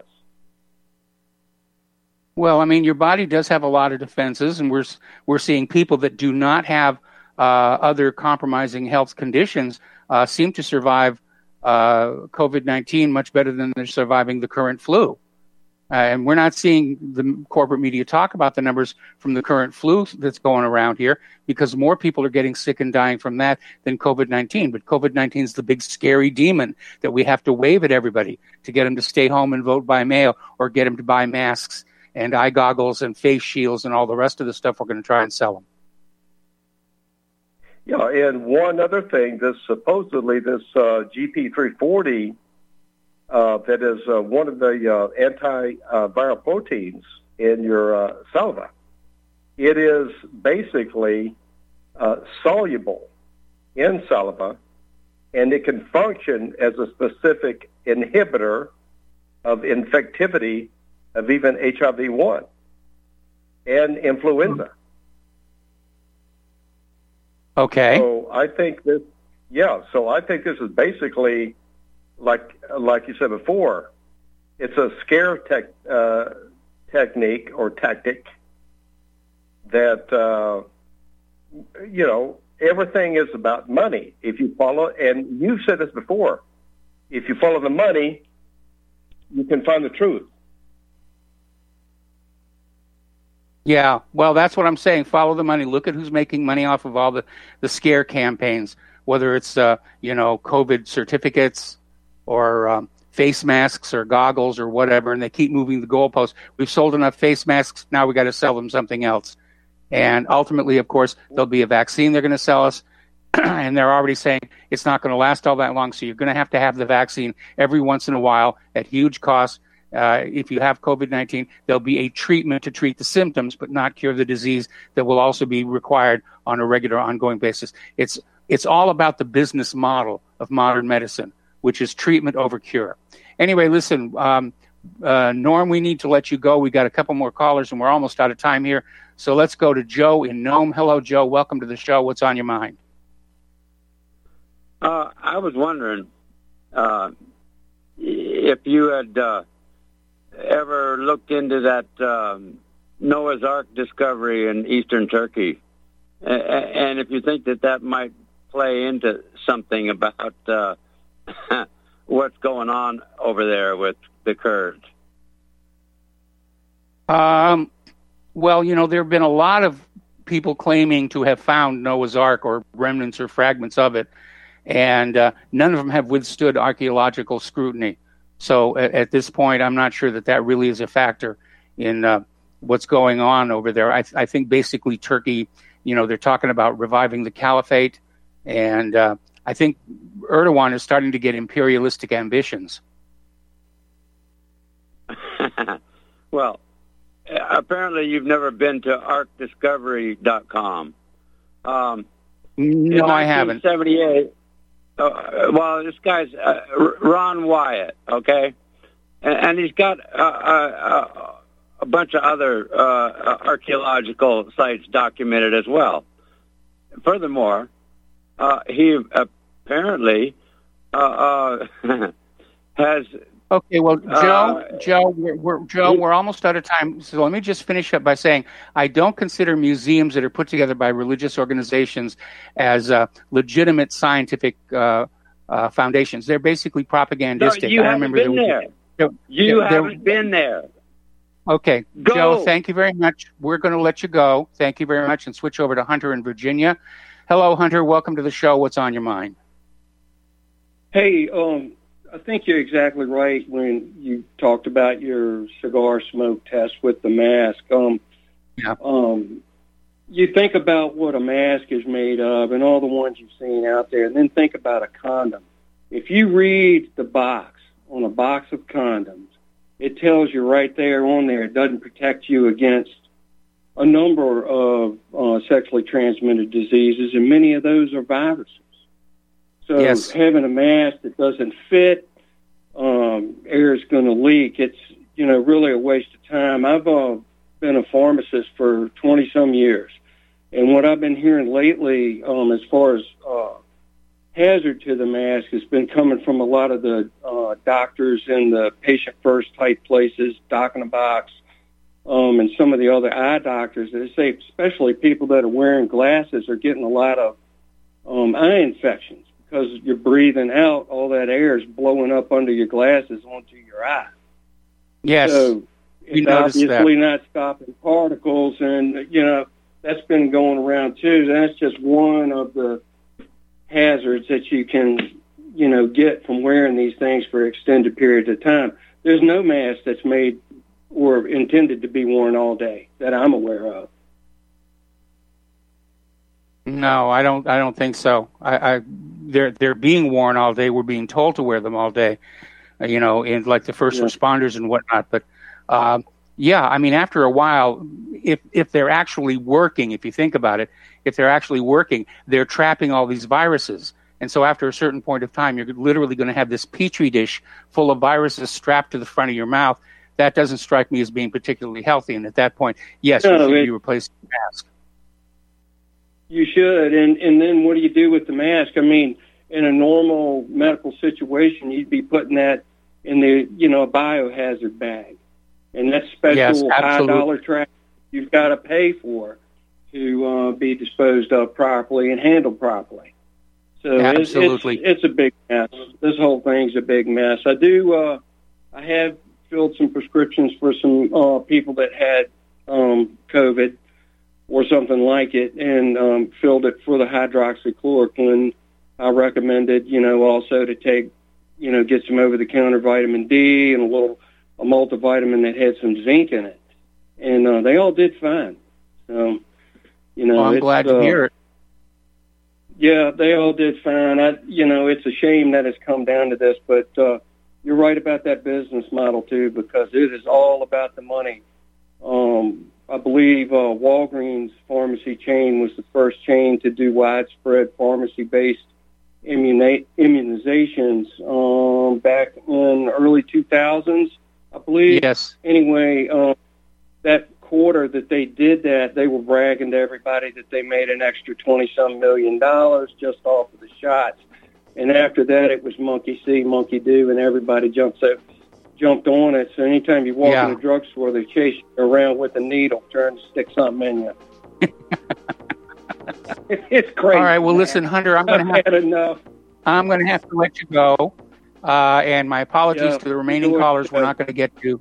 Well, I mean, your body does have a lot of defenses, and we're we're seeing people that do not have uh, other compromising health conditions uh, seem to survive uh, COVID nineteen much better than they're surviving the current flu. Uh, and we're not seeing the corporate media talk about the numbers from the current flu that's going around here because more people are getting sick and dying from that than COVID nineteen. But COVID nineteen is the big scary demon that we have to wave at everybody to get them to stay home and vote by mail or get them to buy masks and eye goggles and face shields and all the rest of the stuff we're going to try and sell them. Yeah, and one other thing, this supposedly this uh, G P three forty uh, that is uh, one of the uh, antiviral proteins in your uh, saliva, it is basically uh, soluble in saliva, and it can function as a specific inhibitor of infectivity of even H I V one and influenza. Okay. So I think this, yeah, so I think this is basically, like like you said before, it's a scare tech, uh, technique or tactic that, uh, you know, everything is about money. If you follow, and you've said this before, if you follow the money, you can find the truth. Yeah, well, that's what I'm saying. Follow the money. Look at who's making money off of all the, the scare campaigns, whether it's, uh, you know, COVID certificates or um, face masks or goggles or whatever, and they keep moving the goalposts. We've sold enough face masks. Now we got to sell them something else. And ultimately, of course, there'll be a vaccine they're going to sell us, and they're already saying it's not going to last all that long, so you're going to have to have the vaccine every once in a while at huge cost. Uh, if you have COVID nineteen, there'll be a treatment to treat the symptoms, but not cure the disease that will also be required on a regular, ongoing basis. It's it's all about the business model of modern medicine, which is treatment over cure. Anyway, listen, um, uh, Norm, we need to let you go. We got a couple more callers, and we're almost out of time here. So let's go to Joe in Nome. Hello, Joe. Welcome to the show. What's on your mind? Uh, I was wondering uh, if you had uh, ever looked into that um, Noah's Ark discovery in eastern Turkey, a- and if you think that that might play into something about uh, what's going on over there with the Kurds. Um, well, you know, there have been a lot of people claiming to have found Noah's Ark or remnants or fragments of it, and uh, none of them have withstood archaeological scrutiny. So at, at this point, I'm not sure that that really is a factor in uh, what's going on over there. I, th- I think basically Turkey, you know, they're talking about reviving the caliphate, and uh, I think Erdogan is starting to get imperialistic ambitions. Well, apparently you've never been to ark discovery dot com. Um, no, I haven't. seventy-eight Uh, well, this guy's uh, Ron Wyatt, okay? And, and he's got uh, uh, a bunch of other uh, archaeological sites documented as well. Furthermore, uh, he apparently uh, uh, has... Okay, well, Joe, uh, Joe, we're, we're, Joe, we're almost out of time. So let me just finish up by saying I don't consider museums that are put together by religious organizations as uh, legitimate scientific uh, uh, foundations. They're basically propagandistic. No, you I haven't remember been there. there. Was, you there, haven't been there. Okay, Go. Joe, thank you very much. We're going to let you go. Thank you very much, and switch over to Hunter in Virginia. Hello, Hunter. Welcome to the show. What's on your mind? Hey, um. I think you're exactly right when you talked about your cigar smoke test with the mask. Um, yeah. Um, you think about what a mask is made of and all the ones you've seen out there, and then think about a condom. If you read the box on a box of condoms, it tells you right there on there it doesn't protect you against a number of uh, sexually transmitted diseases, and many of those are viruses. So yes. having a mask that doesn't fit, um, air is going to leak. It's, you know, really a waste of time. I've uh, been a pharmacist for twenty-some years, and what I've been hearing lately um, as far as uh, hazard to the mask has been coming from a lot of the uh, doctors in the patient-first type places, Doc in a Box, um, and some of the other eye doctors. They say especially people that are wearing glasses are getting a lot of um, eye infections because you're breathing out, all that air is blowing up under your glasses onto your eye. Yes, so we it's noticed obviously that. not stopping particles, and, you know, that's been going around too. That's just one of the hazards that you can, you know, get from wearing these things for extended periods of time. There's no mask that's made or intended to be worn all day that I'm aware of. No, I don't. I don't think so. I, I they're they're being worn all day. We're being told to wear them all day. Uh, you know, in like the first Yeah. responders and whatnot. But uh, yeah, I mean, after a while, if if they're actually working, if you think about it, if they're actually working, they're trapping all these viruses. And so after a certain point of time, you're literally going to have this petri dish full of viruses strapped to the front of your mouth. That doesn't strike me as being particularly healthy. And at that point, yes, No, you should it- be replacing the mask. You should, and and then what do you do with the mask? I mean, in a normal medical situation, you'd be putting that in the, you know, biohazard bag, and that's special Yes, high absolutely. dollar trash you've got to pay for to uh, be disposed of properly and handled properly. So it's, Absolutely. it's it's a big mess. This whole thing's a big mess. I do. Uh, I have filled some prescriptions for some uh, people that had um, COVID or something like it, and um, filled it for the hydroxychloroquine. I recommended, you know, also to take, you know, get some over-the-counter vitamin D and a little a multivitamin that had some zinc in it, and uh, they all did fine. So, you know, Well, I'm it's, glad to uh, hear it. Yeah, they all did fine. I, you know, it's a shame that it's come down to this, but uh, you're right about that business model too, because it is all about the money. Um, I believe uh, Walgreens pharmacy chain was the first chain to do widespread pharmacy-based immuna- immunizations um, back in early two thousands, I believe. Yes. Anyway, um, that quarter that they did that, they were bragging to everybody that they made an extra twenty-some million dollars just off of the shots. And after that, it was monkey see, monkey do, and everybody jumps up. jumped on it. So anytime you walk Yeah. in a drugstore, they chase you around with a needle trying to stick something in you. It's crazy. All right. Well, man. listen, Hunter, I'm going I've to have had enough. I'm going to have to let you go. Uh, and my apologies Yeah, to the remaining enjoy callers. it. We're not going to get to.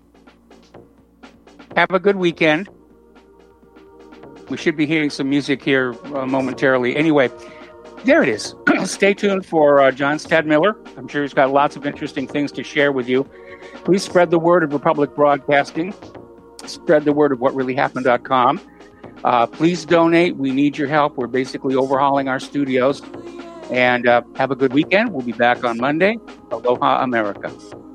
Have a good weekend. We should be hearing some music here uh, momentarily. Anyway, there it is. Stay tuned for uh, John Stadmiller. I'm sure he's got lots of interesting things to share with you. Please spread the word of Republic Broadcasting. Spread the word of what really happened dot com. Uh, please donate. We need your help. We're basically overhauling our studios. And uh, have a good weekend. We'll be back on Monday. Aloha, America.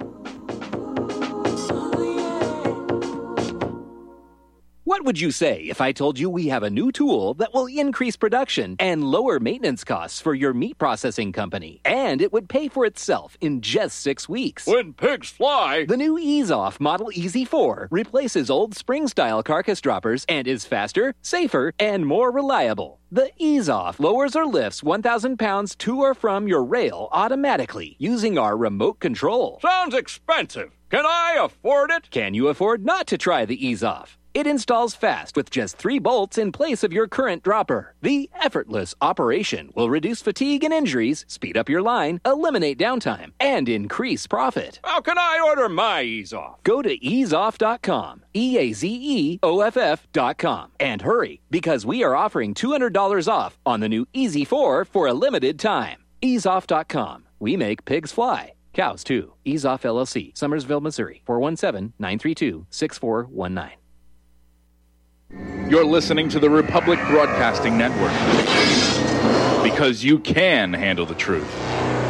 What would you say if I told you we have a new tool that will increase production and lower maintenance costs for your meat processing company? And it would pay for itself in just six weeks. When pigs fly! The new Ease Off Model E Z four replaces old spring-style carcass droppers and is faster, safer, and more reliable. The Ease Off lowers or lifts one thousand pounds to or from your rail automatically using our remote control. Sounds expensive. Can I afford it? Can you afford not to try the Ease Off? It installs fast with just three bolts in place of your current dropper. The effortless operation will reduce fatigue and injuries, speed up your line, eliminate downtime, and increase profit. How can I order my Ease Off? Go to ease off dot com, E A Z E O F F dot com, and hurry, because we are offering two hundred dollars off on the new E Z four for a limited time. ease off dot com. We make pigs fly. Cows, too. Ease Off L L C, Summersville, Missouri, four one seven, nine three two, six four one nine. You're listening to the Republic Broadcasting Network. Because you can handle the truth.